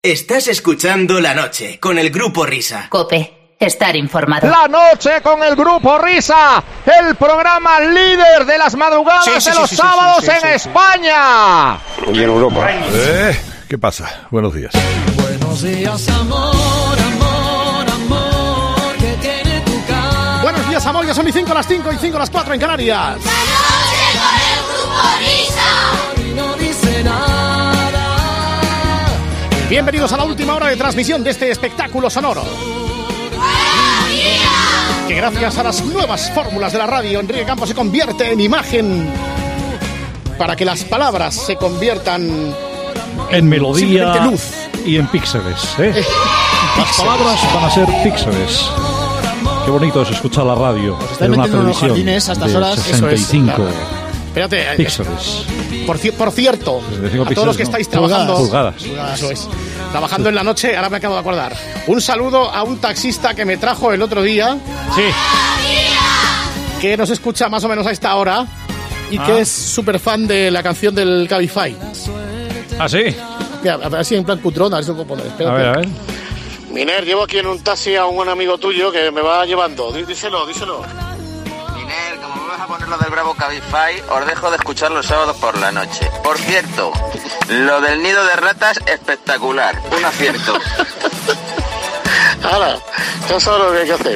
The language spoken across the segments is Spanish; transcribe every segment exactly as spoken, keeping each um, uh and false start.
Estás escuchando La Noche con el Grupo Risa. COPE. Estar informado. La Noche con el Grupo Risa, el programa líder de las madrugadas sí, sí, de los sí, sí, sábados sí, sí, sí, en sí, sí. España. Y en Europa. Eh, ¿Qué pasa? Buenos días. Buenos días, amor, amor, amor, que tiene tu cara. Buenos días, amor, ya son y cinco las cinco y cinco las cuatro en Canarias. La Noche con el Grupo Risa. Y no dice nada. Bienvenidos a la última hora de transmisión de este espectáculo sonoro. Que gracias a las nuevas fórmulas de la radio, Enrique Campos se convierte en imagen para que las palabras se conviertan en, en melodía luz y en píxeles, ¿eh? Eh, las píxeles. Palabras van a ser píxeles. Qué bonito es escuchar la radio pues en una televisión a estas de horas. sesenta y cinco Espérate, píxeles. Por, por cierto, a todos los que estáis no. trabajando, pulgadas, pulgadas. Eso es, trabajando en la noche, ahora me acabo de acordar. Un saludo a un taxista que me trajo el otro día, sí, que nos escucha más o menos a esta hora y ah. que es súper fan de la canción del Cabify. ¿Ah, sí? Mira, así en plan cutrón, a ver si lo puedo poner. Espérate. A ver, a ver. Miner, llevo aquí en un taxi a un amigo tuyo que me va llevando. Díselo, díselo. A poner lo del Bravo Cabify, os dejo de escuchar los sábados por la noche. Por cierto, lo del nido de ratas, espectacular, un acierto. Ahora, eso es lo que hay que hacer.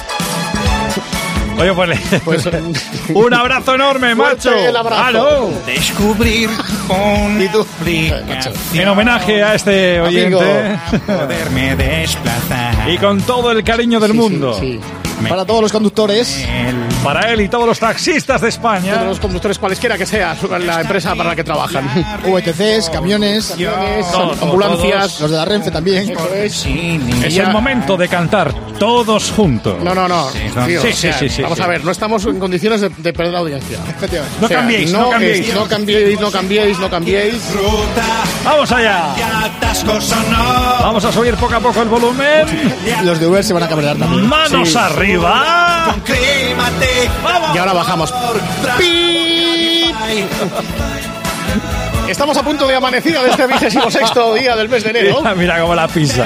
Oye, pues, pues un abrazo enorme, macho. El abrazo. ¡Halo! Descubrir con ¿Y tú? En homenaje a este oyente, poderme desplazar. Y con todo el cariño del sí, mundo. Sí, sí. Para todos los conductores. Para él y todos los taxistas de España. Todos los conductores, cualesquiera que sea la empresa para la que trabajan. V T Cs, camiones, camiones todos, ambulancias. Todos. Los de la Renfe también. Eso es. Es el momento de cantar todos juntos. No, no, no. Tío, sí, o sea, sí, sí, sí, vamos sí. a ver, no estamos en condiciones de, de perder la audiencia. Efectivamente. No o sea, cambiéis, no, no cambiéis. Es, no cambiéis, no cambiéis, no cambiéis. ¡Vamos allá! Vamos a subir poco a poco el volumen. Los de Uber se van a cabrear también. ¡Manos sí. arriba! ¡Vamos! Y ahora bajamos. ¡Pip! Estamos a punto de amanecida de este vigésimo sexto día del mes de enero. Mira, mira cómo la pisa.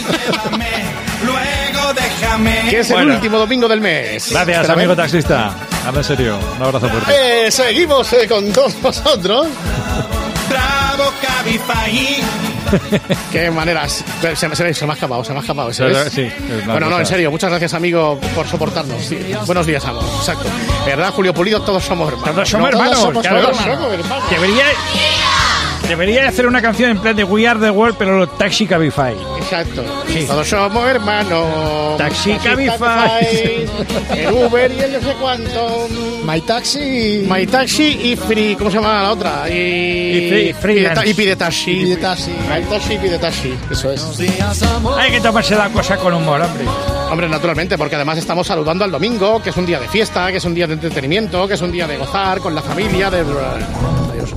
Que es bueno. el último domingo del mes. Gracias, Espera, amigo ¿eh? taxista. Habla en serio. Un abrazo fuerte. Eh, seguimos eh, con todos vosotros. Bravo Cabify. Qué maneras. Se, se, se, se me ha escapado, se me ha escapado. ¿Sí? sí bueno, no, en serio, muchas gracias, amigo, por soportarnos. Sí. Buenos días, amor. Exacto. ¿Verdad, Julio Pulido? Todos somos hermanos. Todos somos no, hermanos. Todos somos, claro, todos hermano. somos hermanos. Debería, debería hacer una canción en plan de We Are the World, pero Taxi Cabify. Exacto. Sí. Todos somos hermanos. Taxi, taxi Cabify. Cabify. El Uber y el no sé cuánto. My Taxi. My Taxi y Free. ¿Cómo se llama la otra? Y, y, free, free y, y Pide Taxi. Y Pide Taxi. My Taxi y Pide Taxi. Eso es. Hay que tomarse la cosa con humor, hombre. Hombre, naturalmente, porque además estamos saludando al domingo, que es un día de fiesta, que es un día de entretenimiento, que es un día de gozar con la familia, de... Adiós.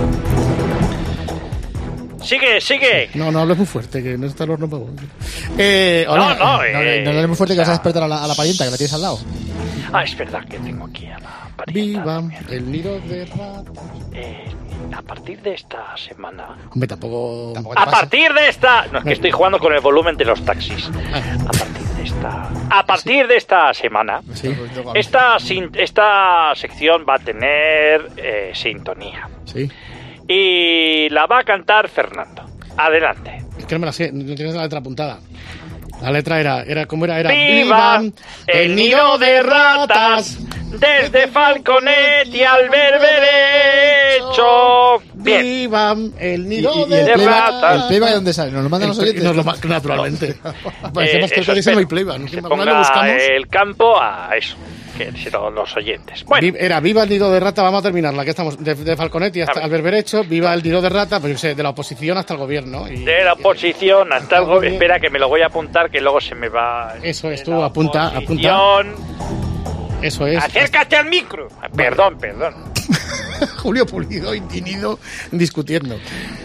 Sigue, sigue. No, no hables muy fuerte, que no está el horno para vos. Eh, hola. No, no, No, eh, no hables muy fuerte que vas a despertar a la, a la parienta que la tienes al lado. Ah, es verdad que tengo aquí a la parienta. Viva el nido de ratas. Eh, a partir de esta semana... Hombre, tampoco... tampoco A partir de esta... No, es que estoy jugando con el volumen de los taxis. Ah. A partir de esta... A partir de esta semana... Sí. Esta, esta sección va a tener eh, sintonía. Sí. Y la va a cantar Fernando. Adelante. Es que no me la sé, no tienes la letra apuntada. La letra era, era ¿cómo era? Era ¡Viva el nido de ratas! Desde Falconetti al Berberecho. Bien. ¡Viva el nido y, y, y de el playback, ratas! ¿El playback de dónde sale? ¿Nos lo mandan los oyentes? Nos lo mandan naturalmente. Parecemos Eh, que eso dice espero. no hay playback. Se ¿No? ponga lo buscamos? el campo a eso. Que serán los oyentes. Bueno. Vi- Era Viva el nido de rata, vamos a terminarla, que estamos de, de Falconetti hasta el Berberecho, viva el nido de rata, pues yo sé, de la oposición hasta el gobierno. Y, De la oposición hasta el gobierno. Espera, que me lo voy a apuntar, que luego se me va. Eso es, De tú la apunta, apunta. oposición. Eso es. Acércate al micro. Perdón, perdón. Julio Pulido y Tinido discutiendo.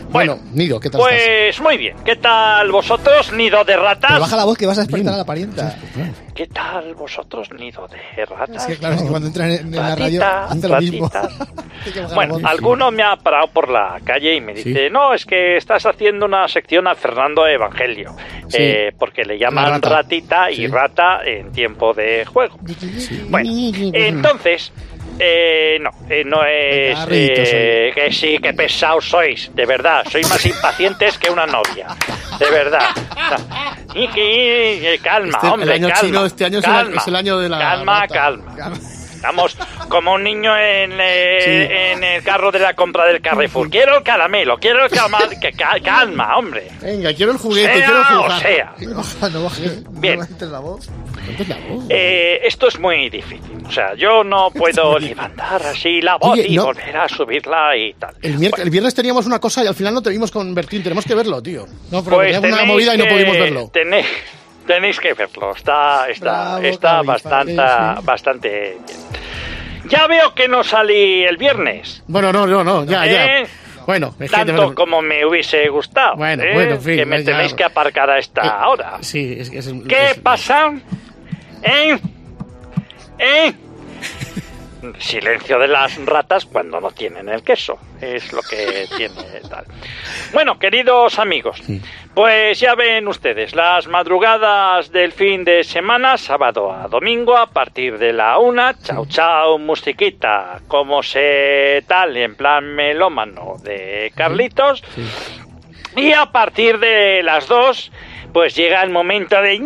Bueno, bueno, Nido, ¿qué tal pues, estás? Pues muy bien. ¿Qué tal vosotros, nido de ratas? Pero baja la voz que vas a despertar a la parienta. ¿Qué tal vosotros, nido de ratas? Es que claro, es que cuando entran en, en la radio hace lo mismo. Bueno, alguno me ha parado por la calle y me dice, ¿sí? No, es que estás haciendo una sección a Fernando Evangelio, sí. eh, porque le llaman rata. ratita y sí. rata en tiempo de juego. Sí. Bueno, entonces... Eh, no, eh, no es eh, que sí, que pesados sois, de verdad, sois más impacientes que una novia, de verdad. Y que eh, calma, este, hombre, el año calma, chino, este año calma, es el año de la calma, rata. calma, calma. Estamos como un niño en, eh, sí. en el carro de la compra del Carrefour. Quiero el caramelo, quiero el caramelo. Que, calma, hombre. Venga, quiero el juguete, sea quiero jugar. O sea. No bajes, Bien. No bajes la voz. Eh, esto es muy difícil. O sea, yo no puedo levantar así la voz Oye, y no. volver a subirla y tal. El, mier- bueno. el viernes teníamos una cosa y al final no te vimos con Bertín. Tenemos que verlo, tío. No, pero pues teníamos una movida y no pudimos verlo. Tenéis, tenéis que verlo. Está, está, Bravo, está bastante, sí. bastante bien. Ya veo que no salí el viernes. Bueno, no, no, no, ya, ¿Eh? ya. Bueno, es tanto que como me hubiese gustado. Bueno, ¿eh? bueno, en fin, que me ya, tenéis que aparcar a esta eh, hora. Sí, es que es, ¿Qué es, pasa? ¿Eh? ¿Eh? Silencio de las ratas cuando no tienen el queso. Es lo que tiene tal. Bueno, queridos amigos, pues ya ven ustedes, las madrugadas del fin de semana, sábado a domingo, a partir de la una, chao chao, musiquita, como se tal, en plan melómano de Carlitos, y a partir de las dos, pues llega el momento de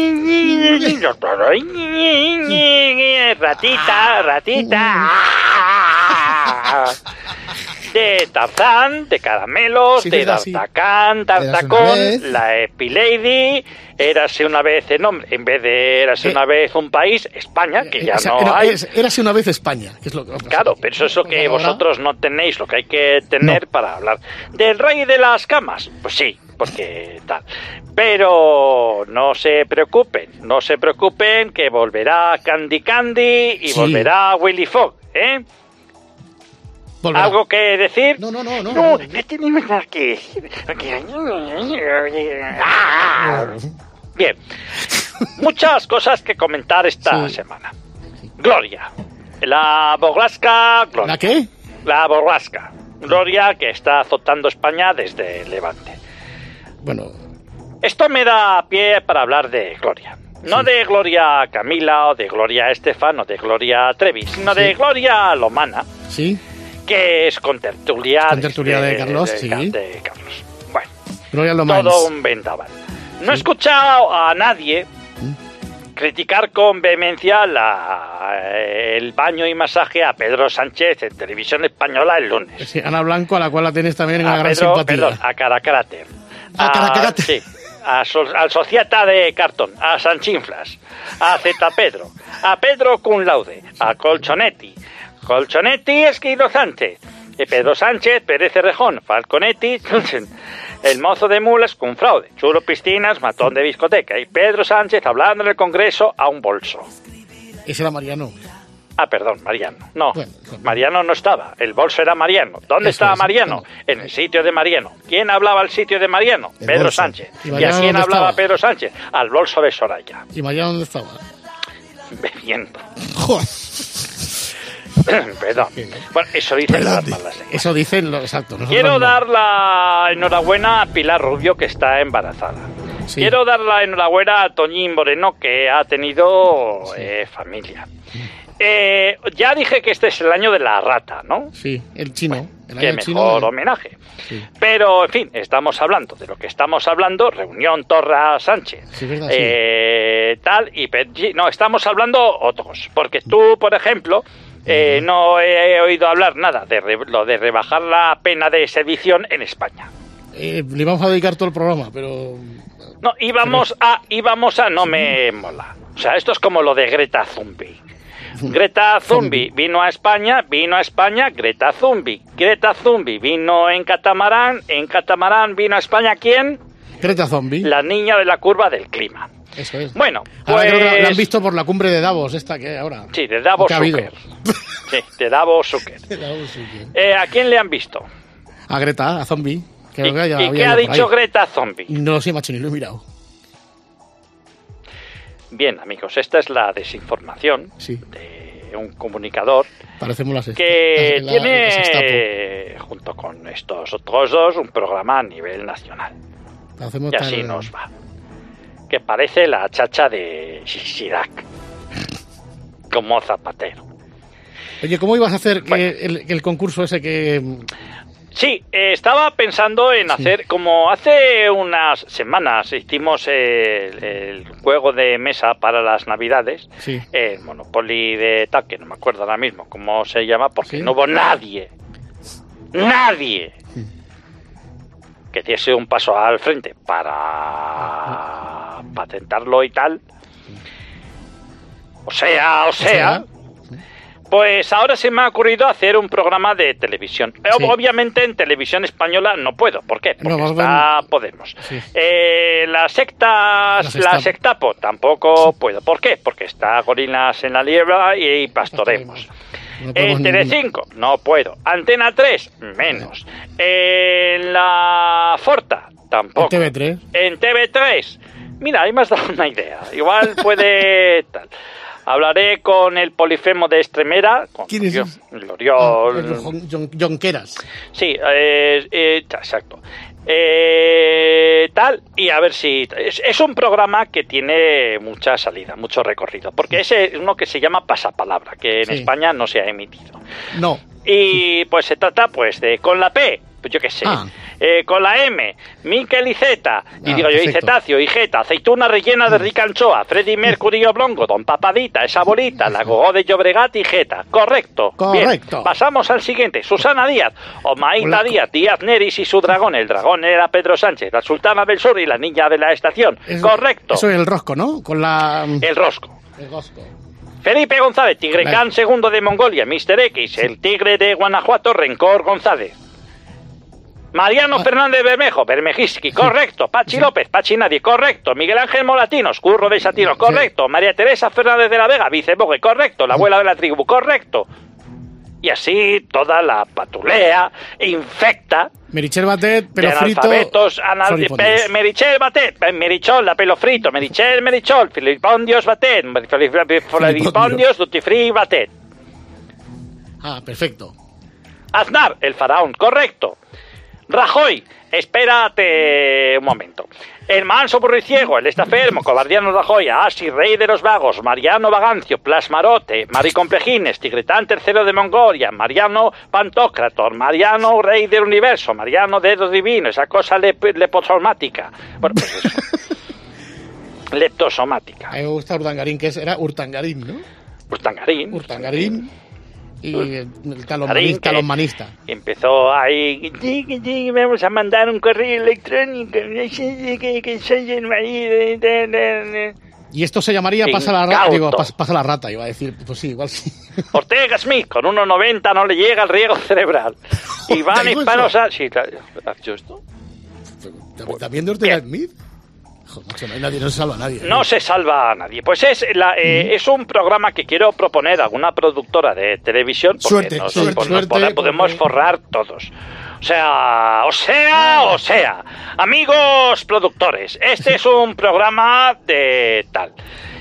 ratita, ratita, de Tarzán, de Caramelos, sí, de D'Artacán, Tartacón, la Epilady, Érase una vez en nombre, en vez de Érase eh, una vez un país, España, que ya esa, no era, hay. Es, érase una vez España, que es lo que Claro, pero eso es lo que vosotros no tenéis, lo que hay que tener no. para hablar. ¿Del rey de las camas? Pues sí, porque tal. Pero no se preocupen, no se preocupen que volverá Candy Candy y sí. volverá Willy Fogg, ¿eh? Volverá. ¿Algo que decir? No, no, no, no. No, no tenemos nada que decir. Bien, muchas cosas que comentar esta sí. semana. Gloria, la borrasca Gloria. ¿La qué? La borrasca Gloria, que está azotando España desde Levante. Bueno, esto me da pie para hablar de Gloria. No sí. de Gloria Camila o de Gloria Estefan o de Gloria Trevi, sino sí. de Gloria Lomana. Sí. Que es con tertulia, con tertulia de, de Carlos, de, sí. de Carlos. Bueno, Gloria Lomana. Todo un vendaval. No sí. he escuchado a nadie ¿Mm? criticar con vehemencia la, el baño y masaje a Pedro Sánchez en Televisión Española el lunes. Sí, Ana Blanco, a la cual la tienes también en a una gran Pedro, simpatía. Perdón, a Caracráter. A Caracráter. Sí. A so, al Sociata de Cartón, a Sanchinflas, a Zeta Pedro, a Pedro Cum Laude, a Colchonetti, Colchonetti, Esquido Sánchez, Pedro Sánchez, Pérez Cerrejón, Falconetti, el mozo de mulas con fraude, chulo piscinas, matón de discoteca, y Pedro Sánchez hablando en el Congreso a un bolso. Ese era Mariano. Ah, perdón, Mariano. No, bueno, bueno. Mariano no estaba. El bolso era Mariano. ¿Dónde Eso estaba Mariano? Es, en el sitio de Mariano. ¿Quién hablaba al sitio de Mariano? El Pedro bolso. Sánchez. ¿Y, ¿Y a quién hablaba estaba? Pedro Sánchez? Al bolso de Soraya. ¿Y Mariano dónde estaba? Bebiendo. Joder. Perdón. Bueno, eso dicen las malas lenguas. Eso dicen, lo, exacto. Quiero no. dar la enhorabuena a Pilar Rubio, que está embarazada. Sí. Quiero dar la enhorabuena a Toñín Moreno, que ha tenido sí. eh, familia. Eh, ya dije que este es el año de la rata, ¿no? Sí, el chino. Bueno, el qué año mejor chino, homenaje. Sí. Pero, en fin, estamos hablando de lo que estamos hablando, reunión Torra Sánchez, sí, verdad, eh, sí. tal, y no, estamos hablando otros, porque tú, por ejemplo, eh, no he oído hablar nada de re, lo de rebajar la pena de sedición en España. Eh, le vamos a dedicar todo el programa, pero... No, íbamos a, íbamos a, no me mola. O sea, esto es como lo de Greta Thunberg. Greta Thunberg vino a España, vino a España, Greta Thunberg. Greta Thunberg vino en catamarán, en catamarán vino a España, ¿quién? Greta Thunberg. La niña de la curva del clima. Eso es. Bueno, pues... Ahora creo que la han visto por la cumbre de Davos, esta que ahora... Sí, de Davos Zucker. Sí, de Davos Zucker. de Davos Zucker. Eh, ¿A quién le han visto? A Greta, a Zombie. Que ¿Y, haya, ¿y qué ha dicho Greta Zombie? No lo sé, macho, ni lo he mirado. Bien, amigos, esta es la desinformación sí. de un comunicador Parecemos las que la, la, tiene, la junto con estos otros dos, un programa a nivel nacional. Parecemos y así tal... nos va. Que parece la chacha de Chirac. Como Zapatero. Oye, ¿cómo ibas a hacer bueno. que el, el concurso ese que... Sí, eh, estaba pensando en hacer, sí. como hace unas semanas hicimos el, el juego de mesa para las Navidades, sí. el Monopoly de tal, que no me acuerdo ahora mismo cómo se llama, porque ¿sí? no hubo nadie, nadie sí. que diese un paso al frente para patentarlo y tal. O sea, o sea... Pues ahora se me ha ocurrido hacer un programa de televisión. Sí. Obviamente en televisión española no puedo. ¿Por qué? Porque no, está bueno. Podemos. Sí. Eh, las sectas, la, la sectapo tampoco puedo. ¿Por qué? Porque está Gorilas en la Liebre y Pastoremos. No en Telecinco no puedo. Antena tres menos. En la Forta tampoco. En T V tres. En T V tres. Mira, ahí me has dado una idea. Igual puede tal. Hablaré con el Polifemo de Extremera. Con ¿Quién es? L'Oriol. Ah, Jonqueras. Sí, eh, eh, exacto. Eh, tal, y a ver si... Es, es un programa que tiene mucha salida, mucho recorrido. Porque ese es uno que se llama Pasapalabra, que en sí. España no se ha emitido. No. Y pues se trata pues de con la P, pues yo qué sé, ah. eh, con la M, Miquel y Z, y ah, digo yo, y cetáceo, y jeta, aceituna rellena de rica anchoa, Freddie Mercury oblongo, Don Papadita, esa bolita, la Gogó de Llobregat y jeta. Correcto. Correcto. Bien, pasamos al siguiente. Susana Díaz, Omaíta Díaz, Díaz Neris y su dragón. El dragón era Pedro Sánchez, la sultana del sur y la niña de la estación. Es, Correcto. Eso es el rosco, ¿no? Con la... El rosco. El rosco. Felipe González, Tigre Can vale. segundo de Mongolia, mister X, sí. el tigre de Guanajuato, Rencor González. Mariano ah. Fernández Bermejo, Bermejiski, correcto. Pachi sí. López, Pachi Nadie, correcto. Miguel Ángel Molatinos, Curro de Satino, correcto. Sí. María Teresa Fernández de la Vega, Vicebogue, correcto. La abuela de la tribu, correcto. Y así toda la patulea infecta. Merichel Batet, pelo frito. Anal- pe- Merichel Batet, Merichol, la pelo frito, Merichel, Merichol, Filipondios Batet, Filipondios, Dutifree Batet. Ah, perfecto. Aznar, el faraón, correcto. Rajoy, espérate un momento. El manso burriciego, el estafermo, cobardiano Rajoy, Asi, rey de los vagos, Mariano Vagancio, Plasmarote, Maricomplejines, Tigretán tercero de Mongolia, Mariano Pantocrator, Mariano rey del universo, Mariano dedo divino, esa cosa lep- leposomática. Bueno, pues eso. Leptosomática. A mí me gusta Urdangarín, que es, era Urtangarín, ¿no? Urtangarín. Urtangarín. Y el talonmanista, talonmanista. Empezó ahí, vamos a mandar un correo electrónico, que, que soy el marido de, de, de. Y esto se llamaría pasa la, rata, digo, pasa, pasa la rata, iba a decir, pues sí, igual sí. Ortega Smith, con uno noventa no le llega el riego cerebral. Iván Hispanosa, sí, ¿has hecho esto? ¿También de Ortega Smith? Joder, macho, no hay nadie, no se salva a nadie. No, ¿no? se salva a nadie. Pues es la, eh, mm. es un programa que quiero proponer a alguna productora de televisión porque suerte, nos, suerte, pues, suerte, nos podemos, podemos porque... forrar todos. O sea, o sea, o sea, amigos productores, este es un programa de tal.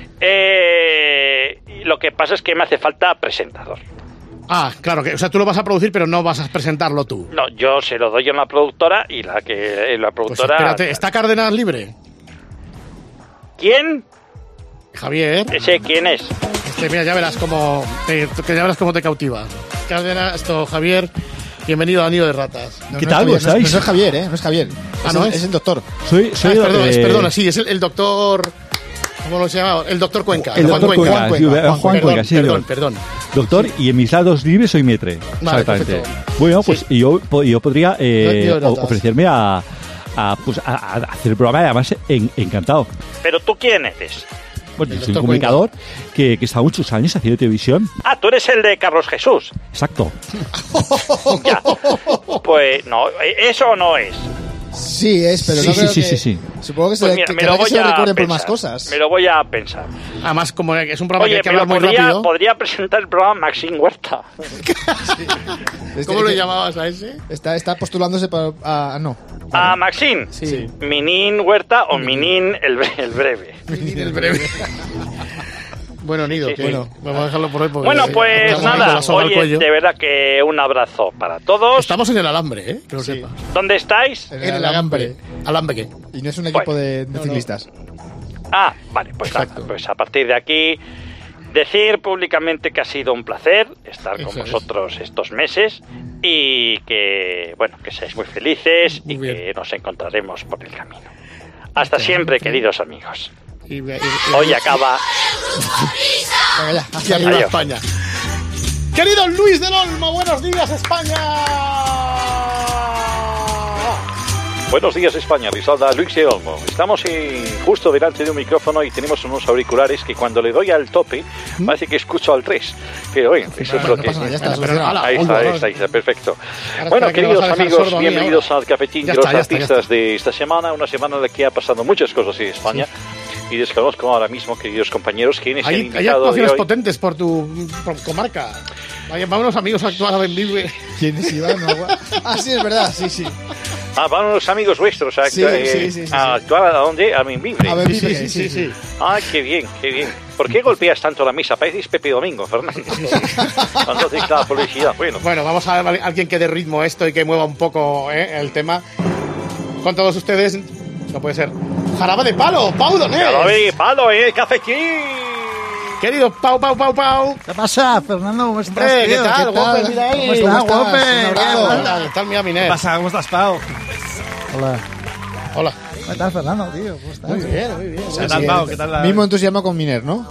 Eh, lo que pasa es que me hace falta presentador. Ah, claro, que, o sea, tú lo vas a producir, pero no vas a presentarlo tú. No, yo se lo doy a una productora y la que la productora. Pues espérate, ¿está Cárdenas libre? ¿Quién? Javier. ¿Ese quién es? Este, mira, ya verás cómo te, que ya verás cómo te cautiva. Cárdenas, esto, Javier, bienvenido a Nido de Ratas. No, ¿Qué no tal? ¿Cómo estáis? No, no es Javier, ¿eh? No es Javier. Ah, es ¿no el, es? Es el doctor. Soy, soy ah, perdona, eh... es, perdona, sí, es el, el doctor... ¿Cómo lo se llama? El doctor Cuenca. El Juan doctor Cuenca. Cuenca, Juan Cuenca, Juan Juan Cuenca, sí. Perdón, perdón. Doctor, y en mis lados libres soy Mietre. Vale, exactamente. Perfecto. Bueno, pues sí. yo, yo podría eh, ofrecerme a, a, pues, a, a hacer el programa, además en, encantado. ¿Pero tú quién eres? Bueno, soy un comunicador que, que está muchos años haciendo televisión. Ah, tú eres el de Carlos Jesús. Exacto. Ya. Pues no, eso no es. Sí, es, pero sí, no sí, creo sí, que... sí, sí. Supongo que se, Pues le, mira, que, me que lo se voy lo a recuerden por pensar. más cosas. Me lo voy a pensar. Además, como es un programa Oye, que hay que pero hablar muy podría, rápido. podría presentar el programa Maxine Huerta. Este- ¿Cómo lo que- llamabas a ese? Está, está postulándose para... Ah, no. ¿A Maxine? Sí. Minin Huerta o Minin el, bre- el breve. El breve. Bueno, Nido, Sí, sí. bueno, vamos a dejarlo por hoy. Porque Bueno, sí, pues estamos ahí con nada, la soga al oye, cuello. de verdad que un abrazo para todos. Estamos en el alambre, ¿eh? Que lo sepa. ¿Dónde estáis? En En el alambre. ¿Alambre qué? Y no es un equipo Bueno. de, de ciclistas. Ah, vale, pues nada, pues a partir de aquí decir públicamente que ha sido un placer estar con Eso es. vosotros estos meses y que, bueno, que seáis muy felices Muy y bien. que nos encontraremos por el camino. Hasta siempre, queridos amigos. Y, y- y- Hoy acaba... Venga, ya. y arriba Adiós. España. Querido Luis del Olmo, buenos días, España. Buenos días, España, Risalda, Luis de Olmo. Estamos en- justo delante de un micrófono y tenemos unos auriculares que cuando le doy al tope parece que escucho al tres. Pero oye, eso es no lo que... pasa nada, ya está. Pero, pero, ala, Ahí oiga, está, ahí ahora. está, ahí está, perfecto. Ahora Bueno, espera que queridos me vas a dejar amigos, sordo a mí bienvenidos ahora. al cafetín Ya de los está, ya está, ya artistas está. de esta semana, una semana en la que ha pasado muchas cosas en España. Y desconozco ahora mismo, queridos compañeros, quiénes han Hay, hay invitado de actuaciones hoy. potentes por tu por comarca. Vaya, van unos amigos a actuar a Benvive. ¿Quiénes iban? No, ah, sí, es verdad, sí, sí. Ah, van unos amigos vuestros a, Sí, eh, sí, sí, sí, a sí. actuar a dónde? A Benvibre. A Sí, Benvibre, sí, sí, sí. Ay, qué bien, qué bien. ¿Por qué golpeas tanto la mesa? Pareces Pepe Domingo, Fernando. Entonces, la publicidad. Bueno, Bueno, vamos a ver a alguien que dé ritmo a esto y que mueva un poco ¿eh? el tema. Con todos ustedes, no puede ser. Jarabe de palo, Pau Donés. Jarabe, palo, eh, cafetín. Querido Pau, Pau, Pau, Pau. ¿Qué pasa, Fernando? ¿Cómo estás, Hombre, ¿qué tío? tal, Guape? Mira ahí. ¿Cómo estás, ¿Cómo estás? Guape? Un abrazo. ¿Qué Hola, ¿qué tal, mira, Miner? ¿Qué pasa? ¿Cómo estás, Pau? Hola. Hola. ¿Cómo estás, Fernando, tío? ¿Cómo estás? Muy bien, muy bien. ¿Qué tal, Pau? ¿Qué tal la...? Mismo entusiasmo con Miner, ¿no?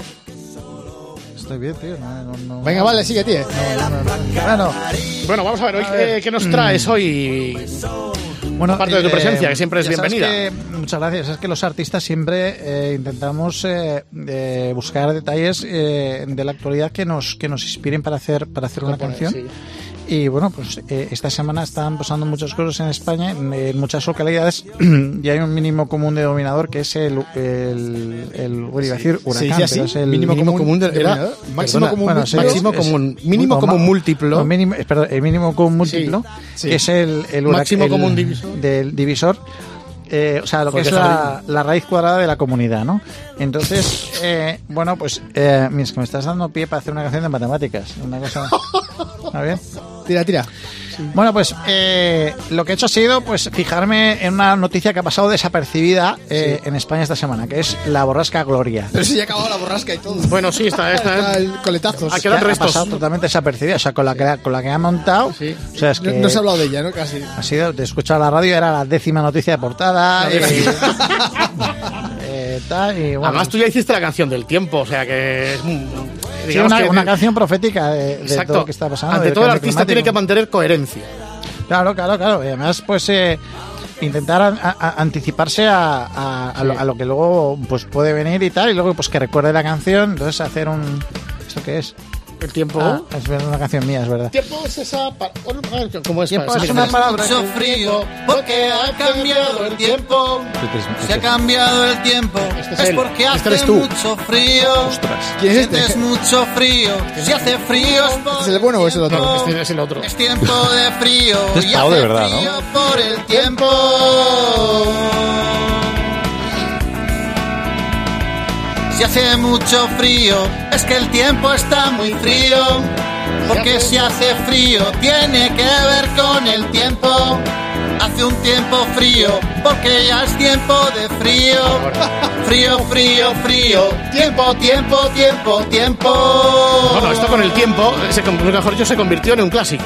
Estoy bien, tío. No, no, no. Venga, vale, sigue, tío. No, no, no. Bueno, Bueno, vamos a ver, hoy, A ver. eh, ¿qué nos traes hoy? bueno, Aparte de tu eh, presencia, que siempre es ya sabes bienvenida. que- muchas gracias. Es que los artistas siempre eh, intentamos eh, eh, buscar detalles eh, de la actualidad que nos que nos inspiren para hacer para hacer una Componer, canción. sí. Y bueno, pues eh, esta semana están pasando muchas cosas en España, en, en muchas localidades, y hay un mínimo común denominador que es el, el, el bueno, iba a decir huracán, ¿Se dice así? pero es el Mínimo común de- era- denominador. Máximo perdona, común bueno, múltiplo. sí, máximo es- común, mínimo no, común ma- múltiplo. no, mínimo, eh, perdón, el mínimo común múltiplo, sí. que es el, el hurac- Máximo el- común divisor. del divisor. Eh, o sea, lo que Porque es la, la raíz cuadrada de la comunidad, ¿no? Entonces, eh, bueno, pues, eh, mira, es que me estás dando pie para hacer una canción de matemáticas. Una cosa. ¿Está bien? Tira, tira. Bueno, pues eh, lo que he hecho ha sido pues fijarme en una noticia que ha pasado desapercibida eh, en España esta semana, que es la borrasca Gloria. Pero si ya ha acabado la borrasca y todo. Bueno, sí, está, está. Está el coletazos. Ha Que quedado ha restos. pasado totalmente desapercibida, o sea, con la que, con la que ha montado. Sí. O sea, es que No, no se ha hablado de ella, ¿no? Casi. ha sido, te he escuchado la radio, era la décima noticia de portada. eh, eh, tal, y bueno, Además, tú ya hiciste la canción del tiempo, o sea que es un- sí, digamos una, que- una canción profética de, de Exacto. todo lo que está pasando. Ante del todo, el cambio artista tiene que climático. mantener coherencia. Claro, claro, claro. Y además, pues eh, intentar a- a- anticiparse a, a- a lo, a lo que luego pues puede venir y tal, y luego pues que recuerde la canción, entonces hacer un... ¿Esto qué es? El tiempo. Ah, es verdad, una canción mía, es verdad. Tiempo es esa. pa- bueno, a ver, ¿cómo es? Tiempo Pa- es sí, una sí. palabra Mucho que- frío, porque ha cambiado el tiempo. Se ha cambiado el tiempo, Este es es él. porque Este hace eres tú. mucho frío. ¿Quién es este? Sientes mucho frío, si hace frío es por ¿Es el bueno o es el otro? tiempo. Este es el otro. Es tiempo de frío Este es y Pau hace de verdad, ¿no? frío por el tiempo. Si hace mucho frío, es que el tiempo está muy frío. Porque si hace frío, tiene que ver con el tiempo. Hace un tiempo frío, porque ya es tiempo de frío. Frío, frío, frío. Tiempo, tiempo, tiempo, tiempo. Bueno, esto con el tiempo, se, con- mejor dicho, se convirtió en un clásico.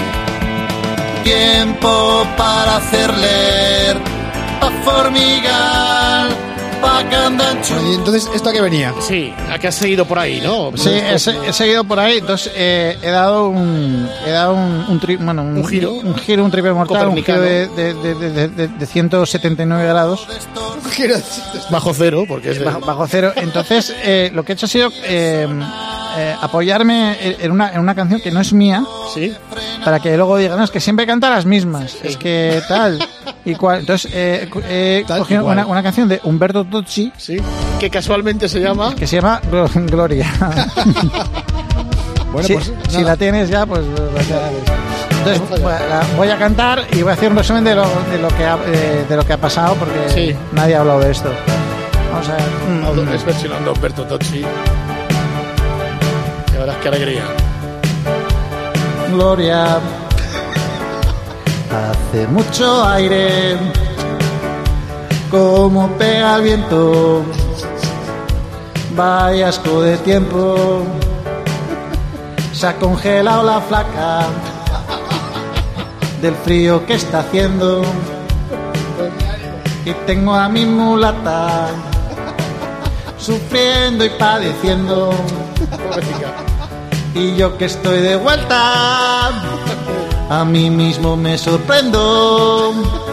Tiempo para hacer leer, pa' formigar, pa' que andan Y entonces, ¿esto a qué venía? Sí, a que has seguido por ahí, ¿no? Sí, he, se- he seguido por ahí, entonces eh, he dado un he dado un, un, tri- bueno, un, Un giro. un giro, un triple mortal, un giro Copernicano. de, de, de, de, de- de ciento setenta y nueve grados Bajo cero, porque es de- bajo, bajo cero. Entonces, eh, lo que he hecho ha sido eh, eh, apoyarme en una, en una canción que no es mía. Sí. Para que luego digan, no, es que siempre canta las mismas. Sí. Es que tal y cual. Entonces, eh, eh, he cogido una, una canción de Umberto Tocci. Sí. Que casualmente se llama. Que se llama Gloria. Bueno, si, pues, si la tienes ya, pues. Entonces la voy a cantar y voy a hacer un resumen de lo, de lo, que, ha, de lo que ha pasado porque sí. Nadie ha hablado de esto. Vamos a ver. Mm. Es versionando Umberto Tocci. Ya verás qué alegría. Gloria, hace mucho aire, como pega el viento, vaya asco de tiempo, se ha congelado la flaca del frío que está haciendo y tengo a mi mulata sufriendo y padeciendo. Y yo que estoy de vuelta, a mí mismo me sorprendo,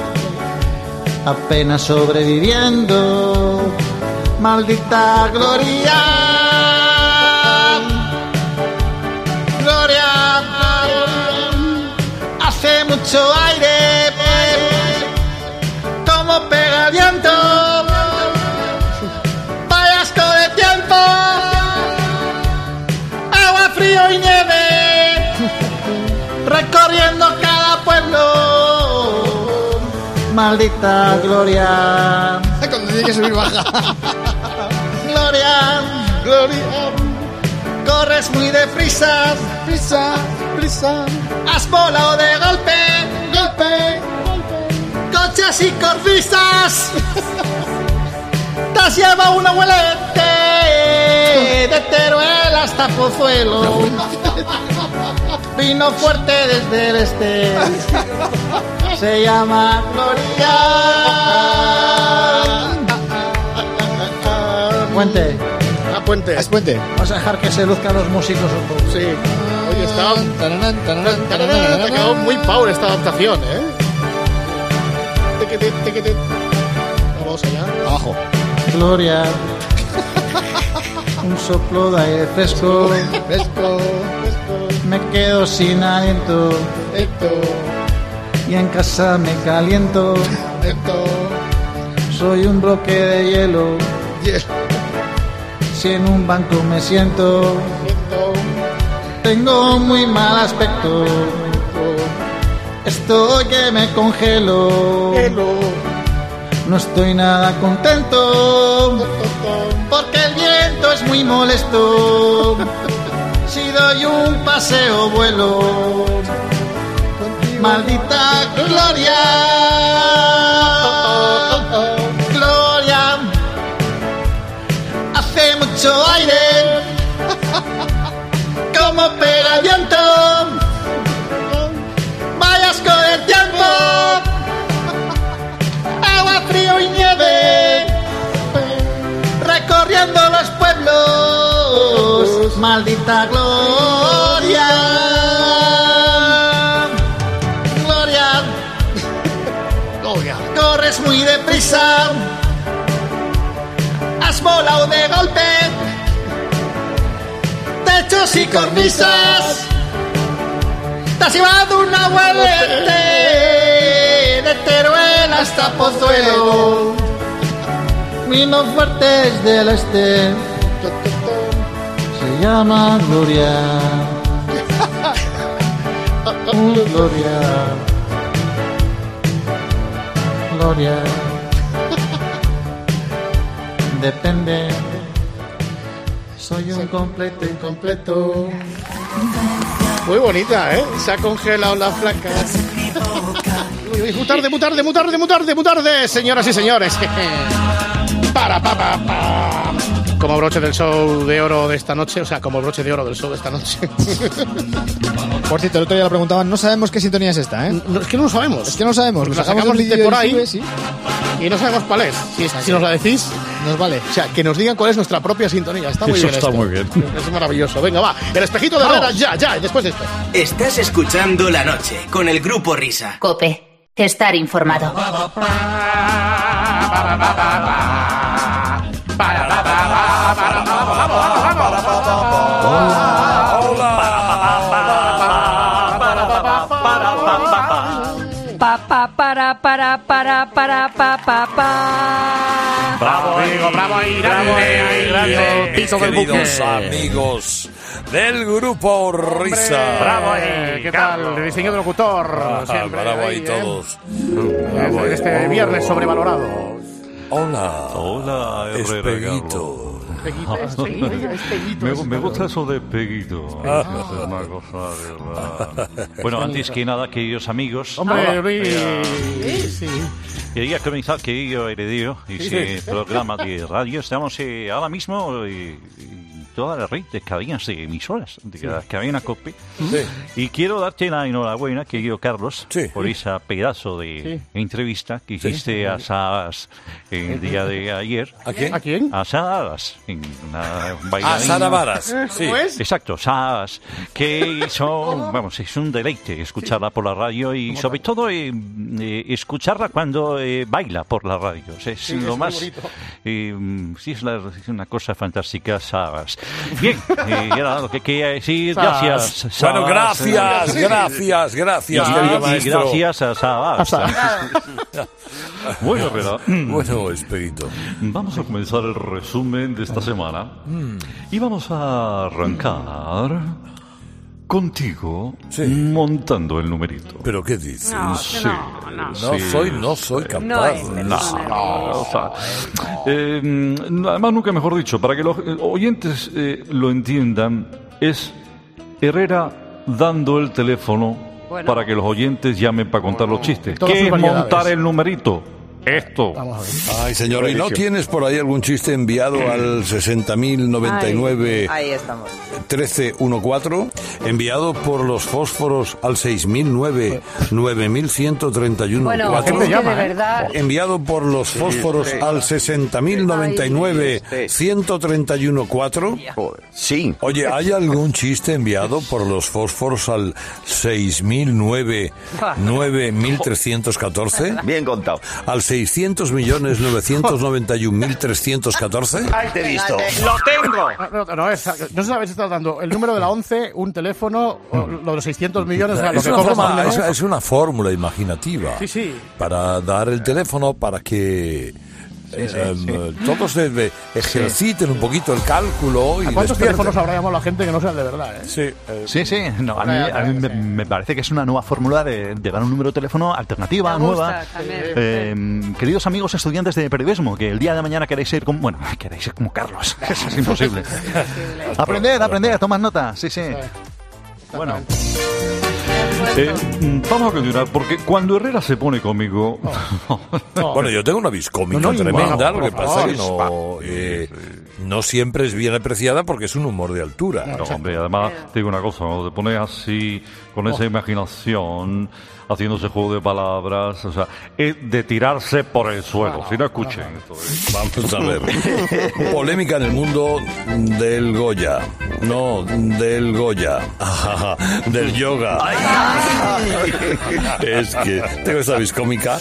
apenas sobreviviendo, maldita Gloria. Gloria, hace mucho aire, como pega el viento, vaya asco de tiempo. Frío y nieve, recorriendo cada pueblo, maldita Gloria. Cuando tiene que subir baja. Gloria, Gloria, corres muy deprisa, prisa, prisa. Has volado de golpe, golpe, golpe. Coches y corvisas. Te has llevado un abuelete de Teruel hasta Pozuelo. Vino fuerte desde el este. Se llama Gloria. Puente. Ah, Puente. Es Puente. Vamos a dejar que se luzcan los músicos un poco. Sí. Oye, está... Te quedó muy power esta adaptación, ¿eh? Tequete, tequete. Vamos allá. Abajo. Gloria. Un soplo de aire fresco. Fresco, fresco. Me quedo sin aliento. Esto. Y en casa me caliento. Esto. Soy un bloque de hielo. Hielo. Si en un banco me siento. Siento. Tengo muy mal aspecto. Estoy que me congelo. Hielo. No estoy nada contento porque el viento es muy molesto. Si doy un paseo vuelo, maldita Gloria. Gloria, hace mucho aire, como pega el viento, vaya asco del tiempo. Frío y nieve, recorriendo los pueblos, maldita Gloria. Gloria, Gloria. Corres muy deprisa, has volado de golpe, techos y cornisas, te has llevado una vuelta de Teruel hasta Pozuelo, vino fuertes del este, se llama Gloria. Uh, Gloria, Gloria, depende, soy un completo incompleto. Muy bonita, ¿eh? Se ha congelado la flaca. Muy tarde, muy tarde, muy tarde, muy tarde, muy tarde, señoras y señores. Para, pa, pa, pa. Como broche del show de oro de esta noche, o sea, como broche de oro del show de esta noche. Por cierto, el otro día lo preguntaban, no sabemos qué sintonía es esta, ¿eh? No, es que no lo sabemos. Es que no lo sabemos. Nos la sacamos de por ahí sube, ¿sí? Y no sabemos cuál es. Si, si nos la decís, nos vale. O sea, que nos digan cuál es nuestra propia sintonía. Está muy Eso bien. Está esto. muy bien. Es maravilloso. Venga, va. El espejito de Herrera, ya, ya. Después de esto. Estás escuchando La Noche con el Grupo Risa. COPE. Estar informado. Para, para, para, para. Pa, pa, para, para, para, para, pa, pa, pa. Bravo, amigo, bravo ahí, grande, ahí, grande. Piso del buque. Queridos amigos del grupo Risa. Bravo ahí, ¿qué tal? Distinguido locutor. Ah, siempre bravo ahí, ahí, todos. ¿eh? Bravo Este, este viernes sobrevalorado. Hola. Hola, Espeguito. Peguito, es peguito, es peguito. Me, me gusta eso de Peguito. Ah. Es una cosa de verdad. Bueno, antes que nada, queridos amigos. Hombre, Luis. quería, Sí. quería comenzar, querido heredero, ese Sí. programa de radio. Estamos eh, ahora mismo eh, en toda la red de cadenas de emisoras, de Sí. la cadena COPE. Sí. Y quiero darte la enhorabuena, querido Carlos, Sí. por esa pedazo de Sí. entrevista que hiciste a Saras el día de ayer. ¿A quién? ¿A quién? A Saras, en una Ah, bailarina. Sara Varas. Sí. ¿Cómo es? Exacto, Saras, que son, vamos, es un deleite escucharla por la radio y sobre todo eh, eh, escucharla cuando eh, baila por la radio. O sea, es Sí, lo es muy más, bonito. eh, sí, es, la- es una cosa fantástica, Saras. Bien, eh, era lo que quería decir. Saras. Gracias, Bueno, Saras. gracias, Sí. gracias, gracias, Y- querido y maestro. gracias a Saras. Bueno, pero Bueno, Espeguito. vamos a comenzar el resumen de esta semana y vamos a arrancar contigo Sí. montando el numerito. ¿Pero qué dices? No, Sí, no, no. No sí. soy, no soy capaz. No es No, personal. no, o sea, eh, además nunca mejor dicho, para que los eh, oyentes eh, lo entiendan, es Herrera dando el teléfono Bueno. para que los oyentes llamen para contar los chistes. Todas ¿Qué sus es variedades. montar el numerito? Esto. Vamos a ver. Ay, señor, ¿y no tienes por ahí algún chiste enviado al sesenta mil noventa y nueve Ahí estamos. trece catorce? Enviado por los fósforos al seis mil nueve nueve mil ciento treinta y uno Bueno, cuatro. gente, de llama, ¿eh? verdad. Enviado por los fósforos al sesenta mil noventa y nueve ciento treinta y uno cuatro. Sí. Oye, ¿hay algún chiste enviado por los fósforos al seis mil nueve nueve mil trescientos catorce? Bien contado. ¿Al seiscientos millones novecientos noventa y un mil trescientos catorce? Ahí te he visto. ¡Lo tengo! No, no, es, no sé si está dando el número de la once, un teléfono, o lo de los seiscientos millones, o sea, lo Es que una, cobras forma- al es, mes. es una fórmula imaginativa Sí, sí. para dar el teléfono para que eh, em, todos se ve- ejerciten un poquito el cálculo. Y ¿A cuántos despierten. teléfonos habrá llamado la gente que no sean de verdad? ¿eh? Sí, eh, Sí, sí. No, a mí, a mí me, me parece que es una nueva fórmula de, de dar un número de teléfono alternativa, Me gusta nueva. también. Eh, queridos amigos estudiantes de periodismo, que el día de mañana queréis ser como... Bueno, queréis ser como Carlos. Eso es imposible. Aprended, aprended, tomad nota. Sí, sí. Bueno. Eh, vamos a continuar, porque cuando Herrera se pone conmigo... Bueno, yo tengo una viscómica No, no, tremenda, no, lo que por pasa es que favor. no, eh, no siempre es bien apreciada porque es un humor de altura. No, hombre, además te digo una cosa, cuando te pones así, con esa imaginación, haciendo ese juego de palabras, o sea, es de tirarse por el suelo. Si no escuchen esto. Vamos a ver. Polémica en el mundo del Goya. No, del Goya. Ajá, del yoga. Es que tengo esa viscómica.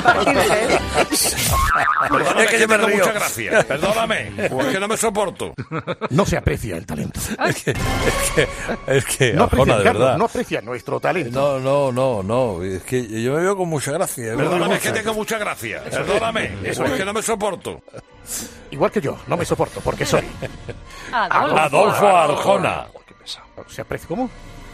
Perdóname, Es que yo me tengo río. mucha gracia. Perdóname, es que no me soporto. No se aprecia el talento. Es que, es que, es que No Arjona, aprecia, de Carlos, verdad. no aprecia nuestro talento. No, no, no, no. Es que yo me veo con mucha gracia. ¿eh? Perdóname, es que tengo mucha gracia. Perdóname, Eso es es. que no me soporto. Igual que yo, no me soporto, porque soy Adolfo. Adolfo Arjona. ¿Se aprecia cómo?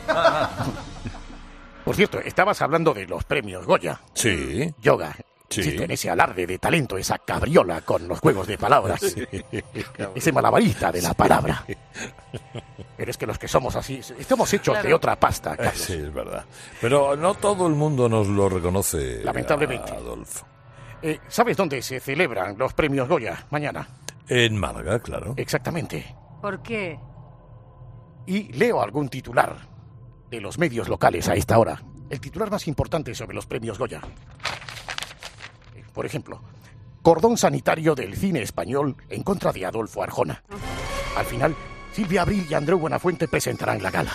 Por cierto, estabas hablando de los premios Goya. Sí. Yoga. Sí. Existe en ese alarde de talento, esa cabriola con los juegos de palabras. Ese malabarista de la palabra. Pero es que los que somos así, estamos hechos Claro. de otra pasta, Carlos. Sí, es verdad. Pero no todo el mundo nos lo reconoce. Lamentablemente. Adolfo. Eh, ¿Sabes dónde se celebran los premios Goya mañana? En Málaga, claro. Exactamente. ¿Por qué? Y leo algún titular de los medios locales a esta hora. El titular más importante sobre los premios Goya. Eh, Por ejemplo, cordón sanitario del cine español en contra de Adolfo Arjona. Al final, Silvia Abril y Andreu Buenafuente presentarán la gala.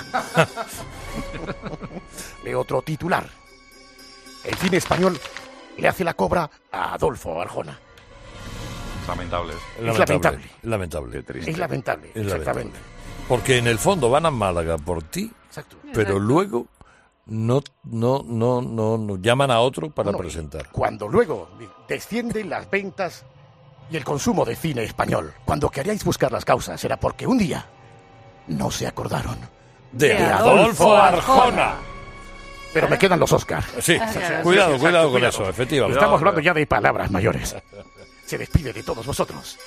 Leo otro titular. El cine español le hace la cobra a Adolfo Arjona. Lamentable. Es lamentable. Lamentable. Es lamentable, Es exactamente. lamentable. Porque en el fondo van a Málaga por ti, Exacto. pero Exacto. luego no, no, no, no, no llaman a otro para No, presentar. Cuando luego descienden las ventas y el consumo de cine español, cuando queríais buscar las causas, era porque un día no se acordaron De Adolfo Arjona. Pero me quedan los Oscars. Sí, cuidado, cuidado con eso, efectivamente. Estamos hablando ya de palabras mayores. Se despide de todos vosotros.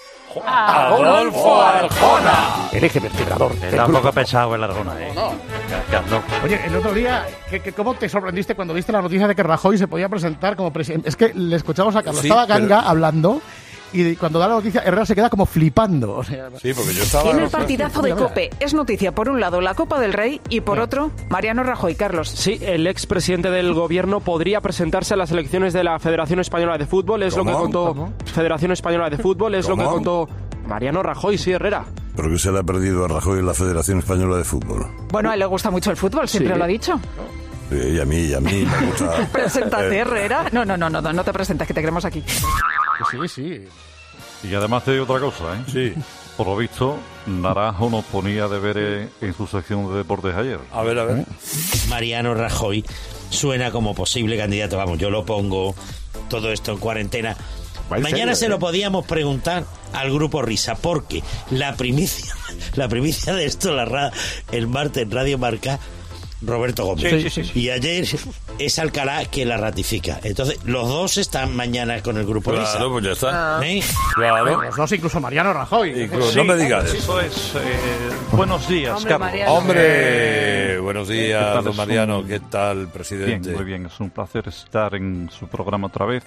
Adolfo Arjona. El eje vertebrador. del Está un grupo. poco pesado el Arjona, ¿eh? No. Carlos. Oye, el otro día, ¿qué, qué, ¿cómo te sorprendiste cuando viste la noticia de que Rajoy se podía presentar como presidente? Es que le escuchamos a Carlos, Sí, estaba pero- Ganga hablando y cuando da la noticia Herrera se queda como flipando. O sea, Sí, porque yo estaba... En el partidazo de COPE es noticia, por un lado, la Copa del Rey y por otro, Mariano Rajoy. Carlos. Sí, el expresidente del gobierno podría presentarse a las elecciones de la Federación Española de Fútbol, es lo que ¿Cómo? contó ¿Cómo? Federación Española de Fútbol, es lo que ¿Cómo? contó Mariano Rajoy, sí, Herrera. ¿Pero que se le ha perdido a Rajoy en la Federación Española de Fútbol? Bueno, a él le gusta mucho el fútbol, siempre Sí. lo ha dicho. Sí, y a mí, y a mí me gusta... Preséntate, Eh, Herrera. No, no, no, no, no te presentes, que te queremos aquí. sí, sí. Y además te digo otra cosa, ¿eh? Sí. Por lo visto, Naranjo nos ponía deberes en su sección de deportes ayer. A ver, a ver. Mariano Rajoy suena como posible candidato. Vamos, yo lo pongo todo esto en cuarentena. Mañana serio, se eh? lo podíamos preguntar al Grupo Risa, porque la primicia, la primicia de esto la ra- el martes en Radio Marca, Roberto Gómez. Sí, sí, sí. Y ayer es Alcalá que la ratifica. Entonces, los dos están mañana con el Grupo Risa. Claro, pues ya está. ¿Eh? Claro. Los dos, incluso Mariano Rajoy. Incluso, no me digas eso. Eso es. eh, buenos días, Hombre, Carlos. Mariano. Hombre, buenos ¿Qué días, tal? don Es Mariano. un- ¿Qué tal, Bien, presidente? muy bien. Es un placer estar en su programa otra vez.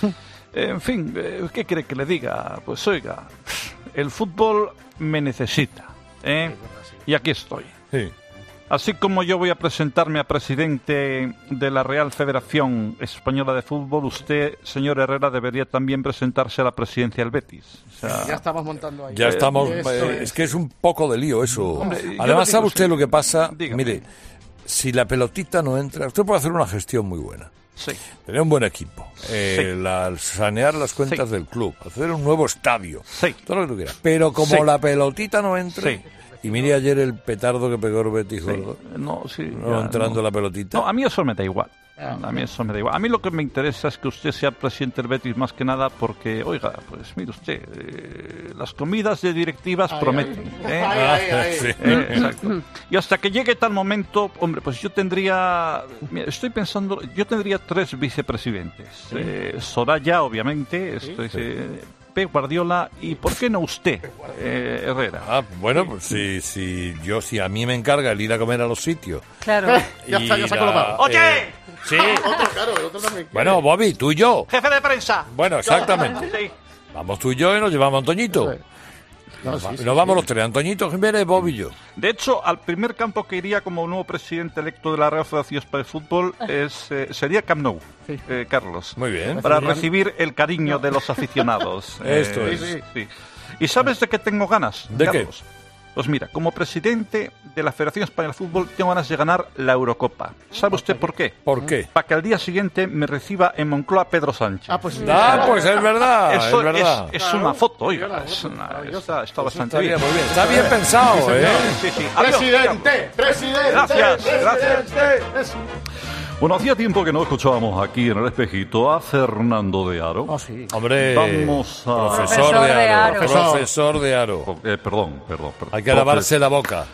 En fin, eh, ¿qué quiere que le diga? Pues oiga, el fútbol me necesita, ¿eh? Y aquí estoy. Sí. Así como yo voy a presentarme a presidente de la Real Federación Española de Fútbol, usted, señor Herrera, debería también presentarse a la presidencia del Betis. O sea, Ya estamos montando ahí. Ya estamos... Eso eh, es. es que es un poco de lío eso. Hombre, yo lo Además, digo ¿sabe usted sí. lo que pasa? Dígame. Mire, si la pelotita no entra... Usted puede hacer una gestión muy buena. sí. Tener un buen equipo, eh, Sí. la- sanear las cuentas Sí. del club, hacer un nuevo estadio, Sí. todo lo que tú quieras. Pero como Sí. la pelotita no entra, Sí. y mire ayer el petardo que pegó el Betis, Sí. gordo, No, sí. no ya, entrando no. la pelotita. No, a mí eso me da igual. A mí eso me da igual. A mí lo que me interesa es que usted sea presidente del Betis más que nada porque, oiga, pues mire usted, eh, las comidas de directivas Ay, prometen. ay. ¿eh? Ay, ay, ay. Sí. Eh, exacto. Y hasta que llegue tal momento, hombre, pues yo tendría, mira, estoy pensando, yo tendría tres vicepresidentes. Eh, Soraya, obviamente, estoy, eh, Pep Guardiola y, ¿por qué no usted, eh, Herrera? Ah, bueno, pues si, si yo, si a mí me encarga el ir a comer a los sitios. Claro. Ya está, ya se ha ir a- colocado. ¡Oye! eh, sí. Otro, claro, el otro también. Bueno, Bobby, tú y yo. ¡Jefe de prensa! Bueno, exactamente. Sí. Vamos tú y yo y nos llevamos a Antoñito. No, Nos, sí, va- sí, nos vamos sí. los tres, Antoñito Jiménez, Bobby y yo. De hecho, al primer campo que iría como nuevo presidente electo de la Real Federación Española de Fútbol es, eh, sería Camp Nou, eh, Carlos. Muy bien. Para recibir el cariño de los aficionados. Esto Eh, es. sí, sí. ¿Y sabes de qué tengo ganas? ¿De qué? Carlos? Pues mira, como presidente de la Federación Española de Fútbol tengo ganas de ganar la Eurocopa. ¿Sabe usted por qué? ¿Por qué? Para que al día siguiente me reciba en Moncloa Pedro Sánchez. Ah, pues sí. Ah, pues es verdad, Eso es verdad. es, es una foto, oiga. Es una- está, está bastante Estaría bien. muy bien. Está bien pensado, ¿eh? Sí, sí. Adiós, Presidente, presidente. Gracias, gracias. presidente. Bueno, hacía tiempo que no escuchábamos aquí en el espejito a Fernando de Aro. Oh, sí. Hombre, Vamos a... profesor de Aro. Profesor de Aro. Eh, perdón, perdón, perdón. Hay que lavarse la boca.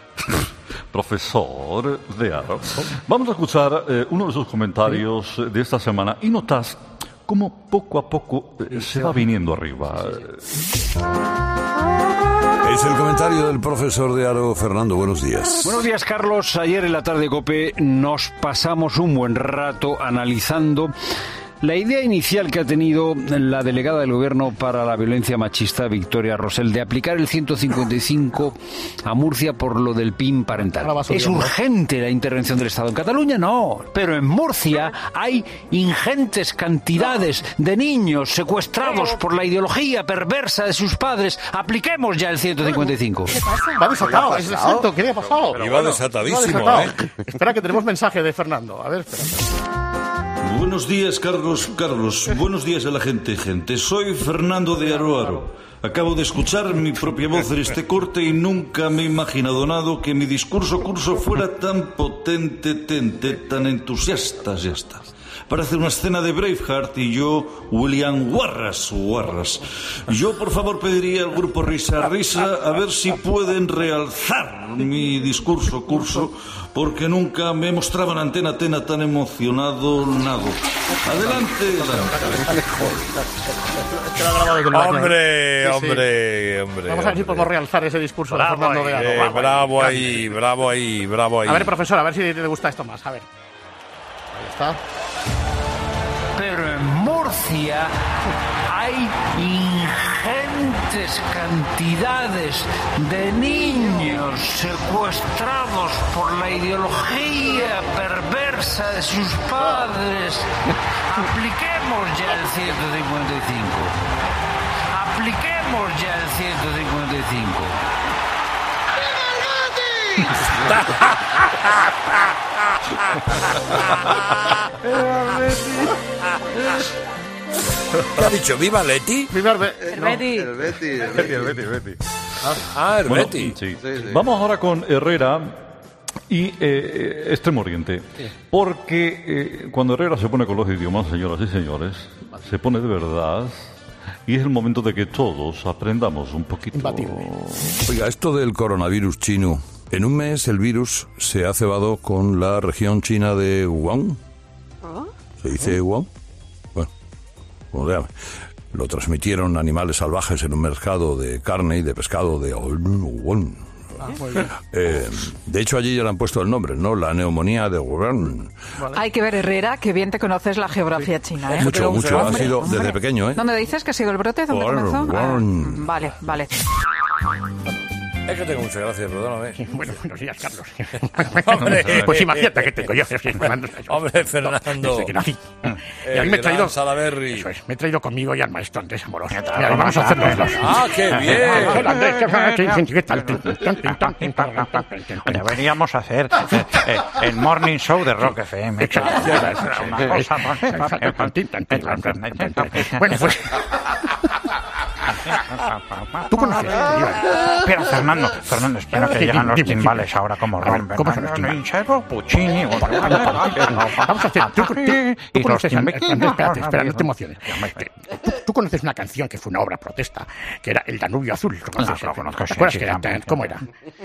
Profesor de Aro. Vamos a escuchar eh, uno de sus comentarios de esta semana y notas cómo poco a poco eh, se va viniendo arriba. Es el comentario del profesor de Aro, Fernando. Buenos días. Buenos días, Carlos. Ayer en la tarde de COPE nos pasamos un buen rato analizando la idea inicial que ha tenido la delegada del Gobierno para la violencia machista, Victoria Rosell, de aplicar el ciento cincuenta y cinco a Murcia por lo del P I N parental. ¿Es urgente la intervención del Estado? En Cataluña no, pero en Murcia hay ingentes cantidades de niños secuestrados por la ideología perversa de sus padres. Apliquemos ya el ciento cincuenta y cinco. ¿Qué pasa? Va desatado, es exacto. ¿Qué le ha pasado? Iba bueno, desatadísimo, iba ¿eh? Espera, que tenemos mensaje de Fernando. A ver, espera. Buenos días, Carlos. Carlos, buenos días a la gente, gente. Soy Fernando de Aro Aro. Acabo de escuchar mi propia voz en este corte y nunca me he imaginado nada que mi discurso curso fuera tan potente, tente, tan entusiasta, ya está. Parece una escena de Braveheart y yo, William Warras, Warras. Yo, por favor, pediría al grupo Risa Risa a ver si pueden realzar mi discurso curso, porque nunca me mostraba en antena tena tan emocionado nada. Adelante. Hombre, hombre, hombre. Vamos a ver si podemos realzar ese discurso de Fernando de Eh, bravo ahí, bravo ahí, bravo ahí. A ver, profesor, a ver si te gusta esto más. A ver. Ahí está. Pero en Murcia hay ingentes cantidades de niños secuestrados por la ideología perversa de sus padres. Apliquemos ya el ciento cincuenta y cinco. Apliquemos ya el ciento cincuenta y cinco. ¿Qué ha dicho? ¿Viva Leti? ¡Viva el Betty! El Betty, el Betty. El Betty, el Betty. Ah, el Bueno, Betty. sí. Sí, sí. Vamos ahora con Herrera y eh, Extremo Oriente. Porque eh, cuando Herrera se pone con los idiomas, señoras y señores, se pone de verdad. Y es el momento de que todos aprendamos un poquito. Oiga, esto del coronavirus chino. En un mes el virus se ha cebado con la región china de Wuhan. ¿Se dice Wuhan? Bueno, como se llame. Lo transmitieron animales salvajes en un mercado de carne y de pescado de Wuhan. Eh, de hecho, allí ya le han puesto el nombre, ¿no? La neumonía de Wuhan. Hay que ver, Herrera, que bien te conoces la geografía china, ¿eh? Mucho, mucho. Ha Hombre, sido hombre. desde pequeño, ¿eh? ¿Dónde dices que ha sido el brote? ¿Dónde Wuhan, comenzó? Ah, Wuhan. vale, vale. Es que tengo muchas gracias, perdóname. Bueno, buenos días, Carlos. Hombre. Pues imagínate que tengo yo. Hombre, Fernando. Desde que nací. Y a mí me he El gran traído... Salaberry. Eso es, me he traído conmigo y al maestro Andrés Amorós. Mira, vamos a hacer los dos. ¡Ah, qué bien! Hola, Andrés, ¿qué tal? Deberíamos hacer eh, eh, el morning show de Rock F M. Una cosa, Bueno, pues... ¿Tú conoces? Espera, Fernando, Fernando, espera que llegan los timbales ahora como rompen. ¿Cómo son los timbales? Puccini. Vamos a hacer... ¿Tú, tú, tú conoces... Andrés, espérate, espera, no te emociones. ¿Tú, tú conoces una canción que fue una obra protesta, que era El Danubio Azul. ¿Lo conoces? No, lo conozco, ¿Te acuerdas sí, que sí, era? sí. ¿Cómo era?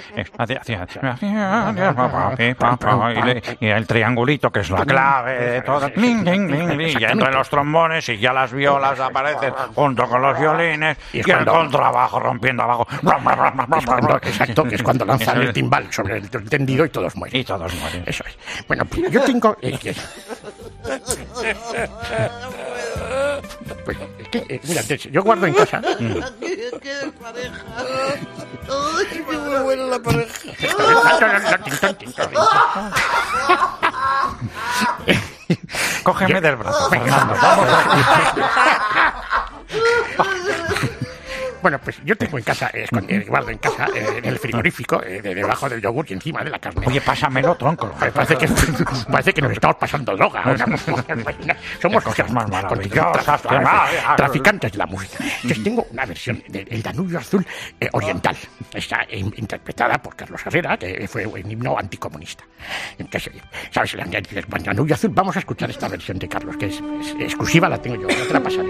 Y el triangulito, que es la clave de todo. Y ya entre los trombones y ya las violas aparecen junto con los violines y el contrabajo rompiendo abajo. Exacto, que es cuando lanzan el timbal sobre el tendido y todos mueren. Y todos mueren. Eso es. Bueno, pues yo tengo... eh, que- Pues, es que, eh, mira, Andrés, yo guardo en casa... ¡Qué pareja! ¡Ay, qué muy buena la pareja! Cógeme del brazo, Fernando. Bueno, pues yo tengo en casa, eh, escond- eh, guardo en casa, eh, en el frigorífico, eh, de- debajo del yogur y encima de la carne. Oye, pásamelo, tronco. Eh, Parece que, parece que nos estamos pasando droga. Somos cosas más auténticos maravillosas, tra- que más. traficantes de la música. Entonces tengo una versión del El Danubio Azul eh, oriental. Está eh, interpretada por Carlos Herrera, que fue un himno anticomunista. Entonces, ¿sabes? El El Danubio Azul, vamos a escuchar esta versión de Carlos, que es, es exclusiva, la tengo yo, ya te la pasaré.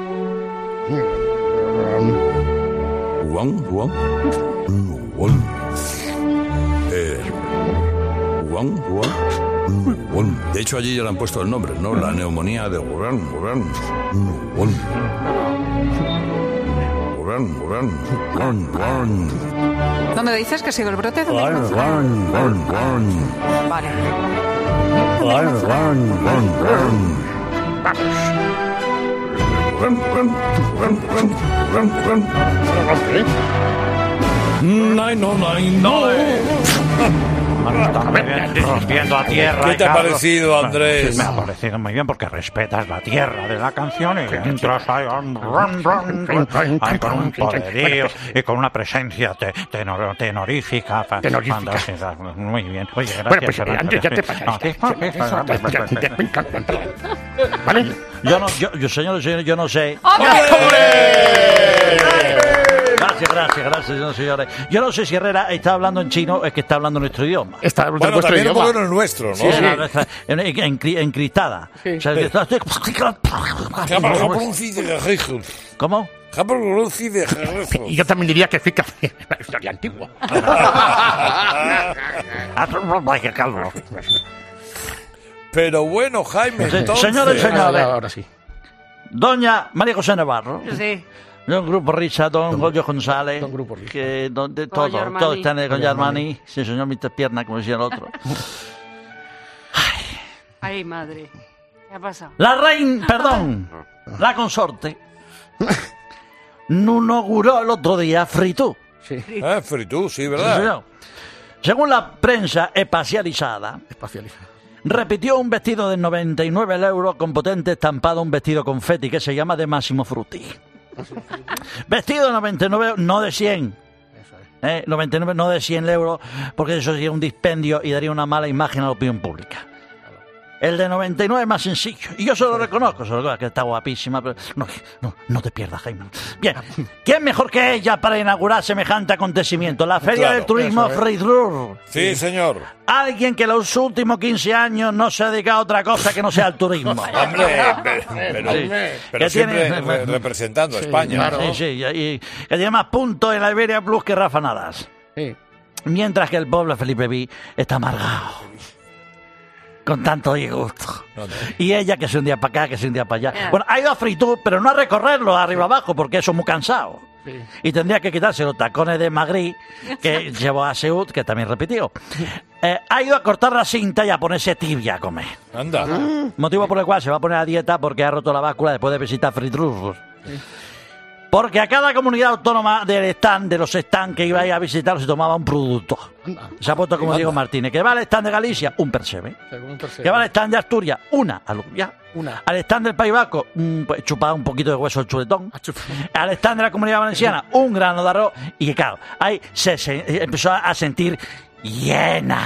Wuhan, Wuhan, Wuhan. Eh, Wuhan, Wuhan, Wuhan. De hecho, allí ya le han puesto el nombre, ¿no? La neumonía de Wuhan, Wuhan, Wuhan. Wuhan, Wuhan, Wuhan, Wuhan. ¿Dónde dices que ha sido el brote? ¿Dónde Wuhan, comenzó? Wuhan, Wuhan, Wuhan. Vale. Wuhan, Wuhan, Wuhan, Wuhan. Wuhan, Wuhan, Wuhan, Wuhan, Wuhan, Wuhan. Nine, no, nine, no. Rompiendo a tierra. ¿Qué te ha Carlos. parecido, Andrés? Sí, me ha parecido muy bien porque respetas la tierra de la canción y entras ahí, um, rum, rum, rum, ahí con un poderío y con una presencia te- tenor- tenorífica. fa- Tenorífica. fantástica. Muy bien. Oye, gracias. Bueno, pues Fernando. antes ya te Sí. pasas. No, sí, ¿Vale? Yo no, yo, yo señores, yo no sé. ¡Hombre! gracias, gracias, señores, señores. Yo no sé si Herrera está hablando en chino o es que está hablando nuestro idioma. Está bueno, nuestro también idioma. un poco en el nuestro, ¿no? Sí, sí. No, nuestra, en, en, encristada. Sí. O sea, sí. Estoy... ¿Cómo? Y yo también diría que fica una historia antigua. Pero bueno, Jaime, sí. entonces... Señores, señores. Ahora sí. Doña María José Navarro. Sí. Don Grupo Risa, don, don Goyo González. Don Grupo Risa. Que donde todo, todo está en Goyo Armani. Sí, señor mister Pierna, como decía el otro. Ay. Ay, madre. ¿Qué ha pasado? La reina, perdón, la consorte inauguró el otro día Fritú. Sí. Ah, Fritú, sí, ¿verdad? Sí, señor. Según la prensa espacializada, espacializada, repitió un vestido de noventa y nueve euros con potente estampado, un vestido confeti que se llama de Massimo Frutti. Vestido de noventa y nueve, no de cien. Eh, noventa y nueve, no de cien euros, porque eso sería un dispendio y daría una mala imagen a la opinión pública. El de noventa y nueve es más sencillo. Y yo se lo reconozco, se lo reconozco, que está guapísima. Pero no, no, no te pierdas, Jaime. Bien, ¿quién mejor que ella para inaugurar semejante acontecimiento? La Feria claro, del Turismo Fritur. Sí, señor. Alguien que los últimos quince años no se ha dedicado a otra cosa que no sea al turismo. Hombre, pero, sí. pero siempre tiene, re representando a sí, España. Claro. Sí, sí, y, y que tiene más puntos en la Iberia Plus que Rafa Nadas. Sí. Mientras que el pueblo Felipe V está amargado. Con tanto disgusto. No, no. Y ella que es un día para acá, que es un día para allá. Yeah. Bueno, ha ido a Fritur, pero no a recorrerlo arriba abajo, porque eso es muy cansado. Sí. Y tendría que quitarse los tacones de Magri que llevó a Seúl, que también repitió. Eh, ha ido a cortar la cinta y a ponerse tibia a comer. Anda. Motivo por el cual se va a poner a dieta porque ha roto la báscula después de visitar Fritur. Sí. Porque a cada comunidad autónoma del stand, de los stands que iba a ir a visitar, se tomaba un producto. Se ha puesto como Diego Martínez. Que va al stand de Galicia, un percebe. Que va al stand de Asturias, una alubia. Una. Al stand del País Vasco, un, pues, chupaba un poquito de hueso el chuletón. Al stand de la Comunidad Valenciana, un grano de arroz. Y que claro, ahí se, se empezó a sentir llena.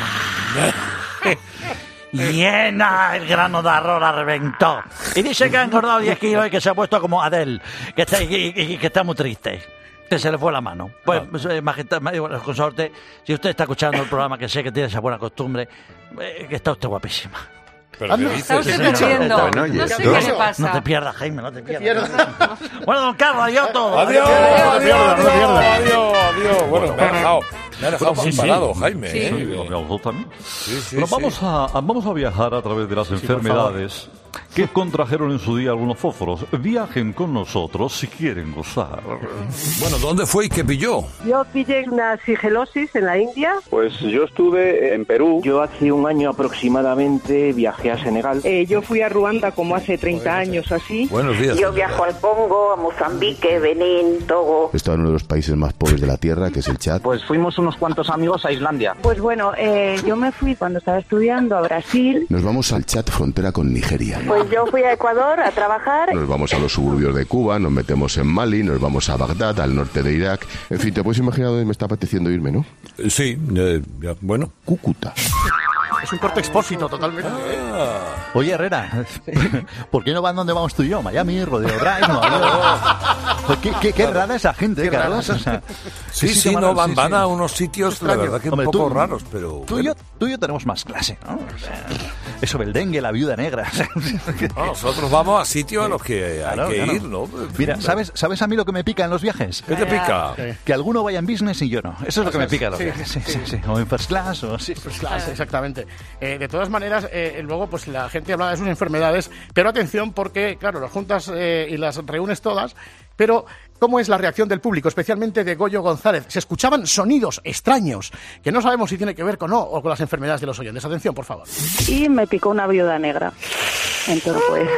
Llena, el grano de arroz la reventó. Y dice que ha engordado diez kilos y que se ha puesto como Adele, que está, y, y, y, que está muy triste, que se le fue la mano. Pues, eh, majestad, bueno, consorte, si usted está escuchando el programa, que sé que tiene esa buena costumbre, eh, que está usted guapísima. ¿Pero qué dices? Está usted perdiendo. Bueno, no sé qué le pasa. No te pierdas, Jaime, no te pierdas. Bueno, don Carlos, adiós todo. Adiós, adiós, adiós, adiós, adiós, adiós. Bueno, me ha dejado, me ha dejado sí, sí. parado, Jaime. Sí. ¿eh? Sí, también. Sí, sí, Pero sí. vamos a, vamos a viajar a través de las sí, enfermedades que contrajeron en su día algunos fósforos. Viajen con nosotros si quieren gozar. Bueno, ¿dónde fue y qué pilló? Yo pillé una sigelosis en la India. Pues yo estuve en Perú. Yo hace un año aproximadamente viajé a Senegal. Eh, yo fui a Ruanda como hace treinta años así. Buenos días. Yo viajo al Congo, a Mozambique, Benín, Togo. He estado en uno de los países más pobres de la Tierra, que es el Chad. Pues fuimos unos cuantos amigos a Islandia. Pues bueno, eh, yo me fui cuando estaba estudiando a Brasil. Nos vamos al Chad, frontera con Nigeria. Pues yo fui a Ecuador a trabajar. Nos vamos a los suburbios de Cuba, nos metemos en Mali, nos vamos a Bagdad, al norte de Irak. En fin, te puedes imaginar dónde me está apeteciendo irme, ¿no? Sí, eh, ya, bueno. Cúcuta. Es un corte expósito totalmente. Ah. Oye, Herrera, ¿por qué no van donde vamos tú y yo? Miami, Rodeo Drive, no, ¿Qué, qué, qué rara esa gente, qué Carlos. O sea, sí, sí, no, van, sí, van sí. a unos sitios, la verdad, que Hombre, un poco tú, raros, pero... Tú, bueno. y yo, tú y yo tenemos más clase, ¿no? O sea, eso del dengue, la viuda negra. No, nosotros vamos a sitios a los que hay claro, que claro. ir, ¿no? Mira, ¿sabes, ¿sabes a mí lo que me pica en los viajes? ¿Qué te pica? Que alguno vaya en business y yo no. Eso es lo que me pica en los sí, viajes. Sí, sí, sí, sí. O en first class o... Sí, first class, exactamente. Eh, de todas maneras, eh, luego pues la gente habla de sus enfermedades, pero atención porque, claro, las juntas eh, y las reúnes todas, pero ¿cómo es la reacción del público, especialmente de Goyo González? Se escuchaban sonidos extraños que no sabemos si tiene que ver con no o con las enfermedades de los oyentes. Atención, por favor. Y me picó una viuda negra. Entonces, pues...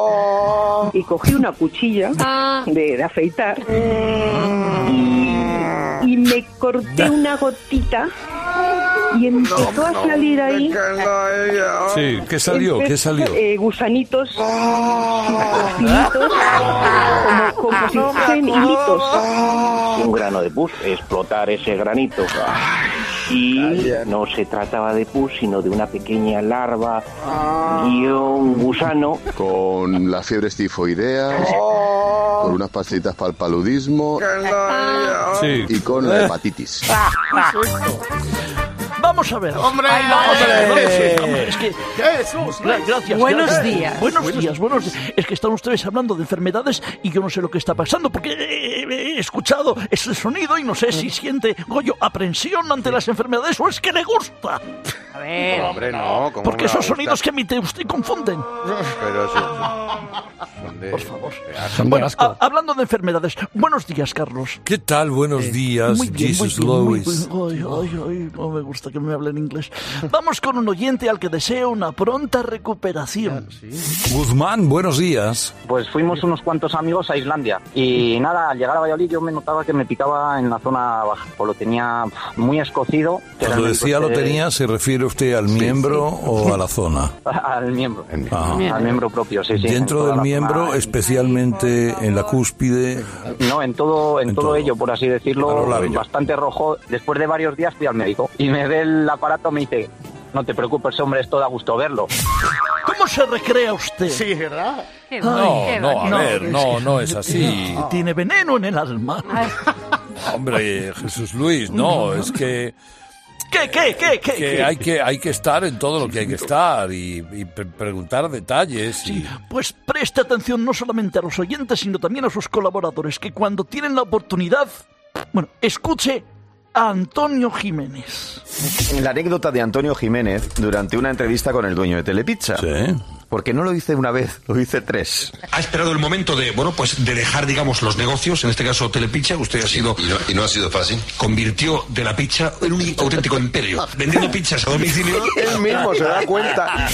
Oh. Y cogí una cuchilla de, de afeitar y, y me corté una gotita y empezó no, a salir no, ahí... Sí, ¿qué salió? Empezó, ¿Qué salió? Eh, gusanitos, finitos, como, como si fuesen hilitos. Un grano de pus, explotar ese granito. Y no se trataba de pus, sino de una pequeña larva y un gusano. Con las fiebres tifoideas. por unas pasitas para el paludismo Sí. y con la hepatitis. Vamos a ver. ¡Hombre! Ay, vamos a ver. ¡Hombre! Hombre, es que... Jesús, Gra- Gracias. Buenos gracias. días. Buenos días, buenos días. Es que están ustedes hablando de enfermedades y yo no sé lo que está pasando porque he, he escuchado ese sonido y no sé si siente, Goyo, aprensión ante las enfermedades o es que le gusta. A ver. Hombre, no. ¿cómo Porque me va a esos sonidos gustar? que emite usted confunden. Pero sí. Son de- Por favor. de asco. Son de Bueno, asco. a- hablando de enfermedades, buenos días, Carlos. ¿Qué tal? Buenos días, Muy bien, Jesus muy bien, muy Lois. bien. Ay, ay, ay, no me gusta que me hable en inglés. Vamos con un oyente al que deseo una pronta recuperación. Guzmán, buenos días. Pues fuimos unos cuantos amigos a Islandia y nada, al llegar a Valladolid yo me notaba que me picaba en la zona baja, pues lo tenía pf, muy escocido. Que Cuando realmente, decía lo eh, tenía, ¿se refiere usted al miembro o a la zona? Al miembro, Ajá. al miembro propio, sí, sí. en Dentro toda del la miembro, zona- especialmente en la cúspide. No, en todo, en, En todo, todo. ello, por así A lo decirlo, largo. bastante rojo. Después de varios días fui al médico y me ve el aparato y me dice, no te preocupes, hombre, esto da gusto verlo. ¿Cómo se recrea usted? Sí, ¿verdad? Qué Ay, bonito, qué No, a bonito. ver, no, no es así. Tiene veneno en el alma. Hombre, Jesús Luis, no, es que, ¿Qué, qué, qué, qué? que qué? hay que hay que estar en todo lo que hay que estar y, y pre- preguntar detalles. Y... Pues preste atención no solamente a los oyentes, sino también a sus colaboradores, que cuando tienen la oportunidad, bueno, escuche a Antonio Jiménez. La anécdota de Antonio Jiménez durante una entrevista con el dueño de Telepizza. Sí. Porque no lo hice una vez, lo hice tres. Ha esperado el momento de, bueno, pues de dejar, digamos, los negocios, en este caso Telepizza, usted ha sido... Y no, y no ha sido fácil. Convirtió de la pizza en un auténtico imperio, vendiendo pizzas a domicilio. Él mismo se da cuenta.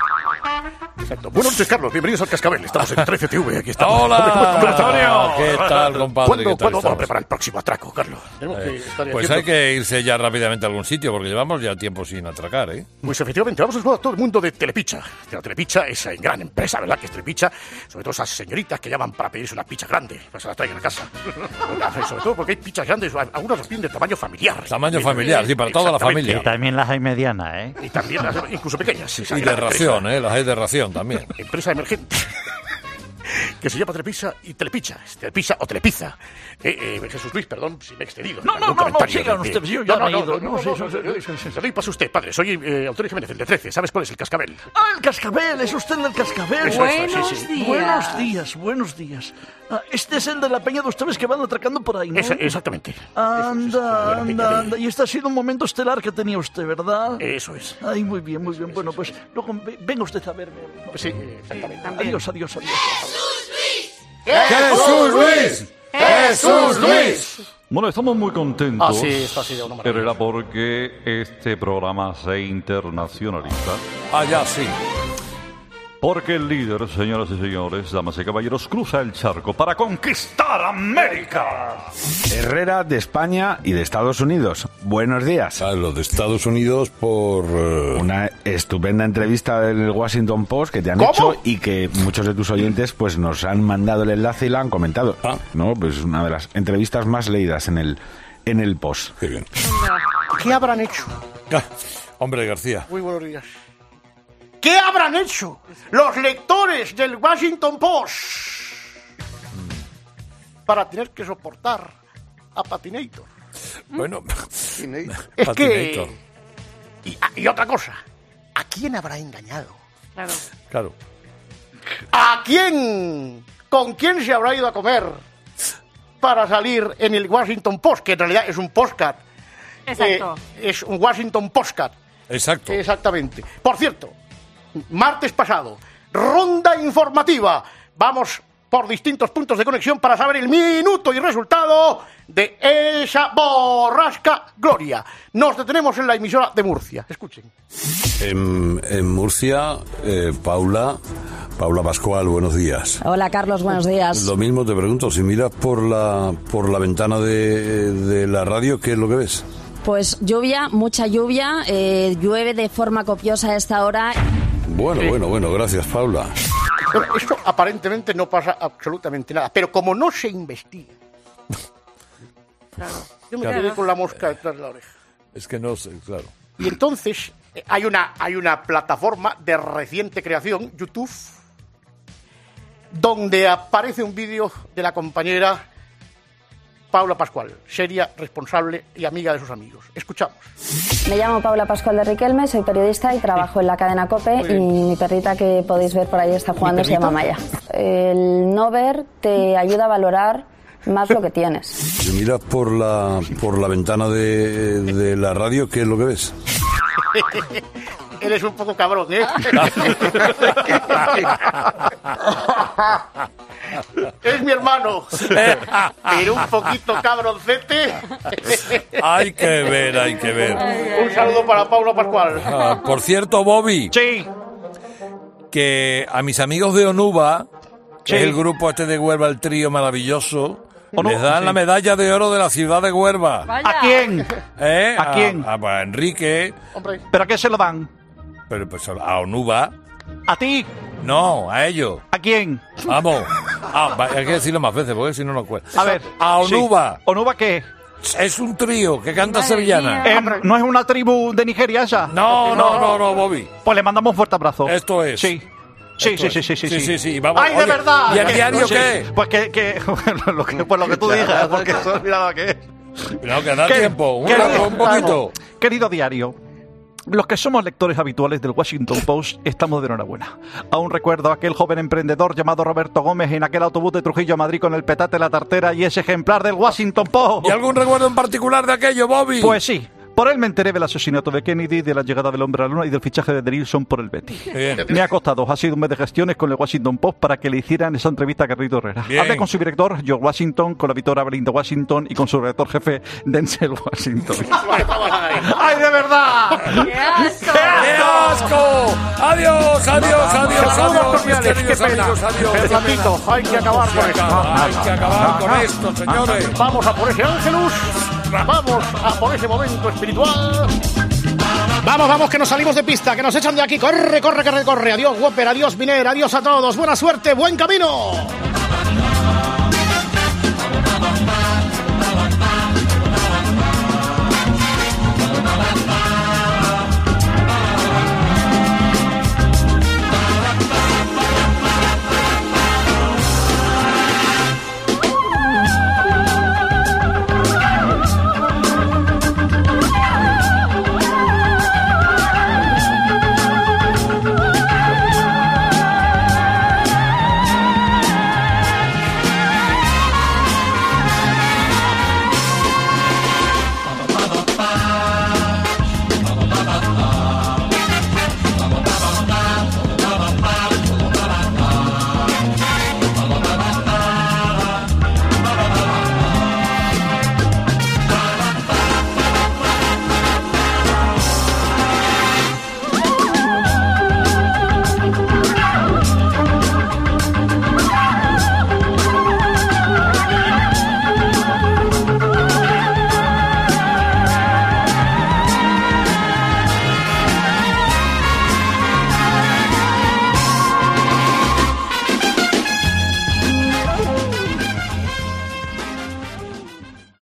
Exacto. Buenos noches, Carlos. Bienvenidos al Cascabel. Estamos en trece T V. Aquí estamos. ¡Hola! Hombre, ¿cómo estás, Antonio? ¿Qué tal, compadre? ¿Cuándo, ¿Qué tal ¿cuándo vamos a estamos? preparar el próximo atraco, Carlos? Tenemos que Eh, estar pues haciendo- hay que irse ya rápidamente a algún sitio porque llevamos ya tiempo sin atracar, ¿eh? Pues efectivamente, vamos a saludar a todo el mundo de Telepizza. De la Telepizza, esa gran empresa, ¿verdad? Que es Telepizza. Sobre todo esas señoritas que llaman para pedirse una pizza grande, para que se la traigan a casa. Sobre todo porque hay pizzas grandes, algunas las piden de tamaño familiar. Tamaño familiar, sí, para toda la Exactamente. familia. Y también las hay medianas, ¿eh? Y también las, incluso pequeñas. esa Y de gran ración, empresa. ¿eh? Las hay de ración también. Empresa emergente. Que se llama Telepizza y Telepizza. Telepizza o Telepizza. Eh, eh, Jesús Luis, perdón si me he excedido. No, en no, algún no, no, comentario sigan de- de- ustedes, yo ya no, me he no, ido, no, no, no, sí, no, sí, no, sí, no, sí, no, sí, sí. Te doy paso a usted, padre. Soy eh, Antonio Jiménez, el de trece. ¿Sabes cuál es el cascabel? Ah, el cascabel, es usted el cascabel. Eso, eso, sí, sí. días. Buenos días, buenos días. Ah, este es el de la peña de ustedes que van atracando por ahí, ¿no? Esa- exactamente. Anda, Eso es, eso es, anda, anda. Y este ha sido un momento estelar que tenía usted, ¿verdad? Eso es. Ay, muy bien, muy bien. Bueno, pues luego ve- venga usted a verme. Sí, exactamente. Adiós, adiós, adiós. ¡Jesús Luis! ¡Jesús Luis! Bueno, estamos muy contentos. Ah, sí, esto ha sido una maravilla. Pero era porque este programa se internacionaliza. Ah, ya, sí. Porque el líder, señoras y señores, damas y caballeros, cruza el charco para conquistar América. Herrera de España y de Estados Unidos. Buenos días. Ah, lo de Estados Unidos por... eh, Una estupenda entrevista del Washington Post que te han ¿Cómo? hecho y que muchos de tus oyentes pues nos han mandado el enlace y la han comentado. Ah. No, pues una de las entrevistas más leídas en el en el Post. Qué bien. ¿Qué habrán hecho? Ah, hombre, García. Muy buenos días. ¿Qué habrán hecho los lectores del Washington Post para tener que soportar a Patinator? Bueno, Es Patinator. que... Y, ah, y otra cosa, ¿a quién habrá engañado? Claro. Claro. ¿A quién? ¿Con quién se habrá ido a comer para salir en el Washington Post? Que en realidad es un postcard. Exacto. Eh, es un Washington Postcard. Exacto. Exactamente. Por cierto, martes pasado, ronda informativa. Vamos por distintos puntos de conexión para saber el minuto y resultado de esa borrasca Gloria. Nos detenemos en la emisora de Murcia. Escuchen. En, en Murcia, eh, Paula, Paula Pascual, buenos días. Hola Carlos, buenos días. Lo mismo te pregunto, si miras por la por la ventana de, de la radio, ¿qué es lo que ves? Pues lluvia, mucha lluvia, eh, llueve de forma copiosa a esta hora. Bueno, bueno, bueno, gracias, Paula. Bueno, esto aparentemente no pasa absolutamente nada, pero como no se investiga, yo me Claro. quedé con la mosca detrás de la oreja. Es que no sé, claro. Y entonces eh, hay una hay una plataforma de reciente creación, YouTube, donde aparece un vídeo de la compañera Paula Pascual, seria, responsable y amiga de sus amigos. Escuchamos. Me llamo Paula Pascual de Riquelme, soy periodista y trabajo en la cadena COPE, y mi perrita que podéis ver por ahí está jugando se llama Maya. El no ver te ayuda a valorar más lo que tienes. Si miras por la, por la ventana de, de la radio, ¿qué es lo que ves? Eres un poco cabrón, ¿eh? Es mi hermano, pero un poquito cabroncete. Hay que ver, hay que ver. Un saludo para Paula Pascual. Ah, por cierto, Bobby. Sí. Que a mis amigos de Onuba, Sí. que es el grupo este de Huelva, el trío maravilloso, Onu- les dan sí. la medalla de oro de la ciudad de Huelva. ¿A quién? ¿Eh? ¿A quién? A, a Enrique. Hombre. ¿Pero a qué se lo dan? Pero pues a Onuba. ¿A ti? No, a ellos. ¿A quién? Vamos. Ah, va, hay que decirlo más veces porque si no, no cuesta. A ver. A Onuba. Sí. ¿Onuba qué? Es un trío que canta sevillana. Eh, ¿No es una tribu de Nigeria esa? No, no, no, no, Bobby. Pues le mandamos un fuerte abrazo. Esto es. Sí. Sí, Esto sí, sí, sí, es. sí, Sí, sí, sí, vamos. ¡Ay, de Oye, verdad! ¿y el ¿Qué? diario Sí. qué? Pues que, que lo que, pues lo que tú digas, porque se ha olvidado qué es. No, que da ¿Qué? tiempo. Un, ¿Qué? rato, un poquito. Querido diario, los que somos lectores habituales del Washington Post estamos de enhorabuena. Aún recuerdo a aquel joven emprendedor llamado Roberto Gómez en aquel autobús de Trujillo a Madrid con el petate, la tartera y ese ejemplar del Washington Post. ¿Y algún recuerdo en particular de aquello, Bobby? Pues sí. Por él me enteré del asesinato de Kennedy, de la llegada del hombre a la luna y del fichaje de Denilson por el Betis. Bien. Me ha costado, ha sido un mes de gestiones con el Washington Post para que le hicieran esa entrevista a Carlito Herrera. Bien. Hablé con su director, George Washington, con la editora Belinda Washington y con su redactor jefe, Denzel Washington. ¡Ay, de verdad! ¡Qué asco! ¡Qué asco! ¡Adiós, adiós, adiós, adiós, mis queridos amigos, adiós! El ratito, hay que acabar con esto. Hay que acabar con esto, señores. Vamos a por ese Ángelus. Vamos a por ese momento espiritual. Vamos, vamos, que nos salimos de pista, que nos echan de aquí. Corre, corre, corre, corre. Adiós, Whopper, adiós, Miner, adiós a todos. Buena suerte, buen camino.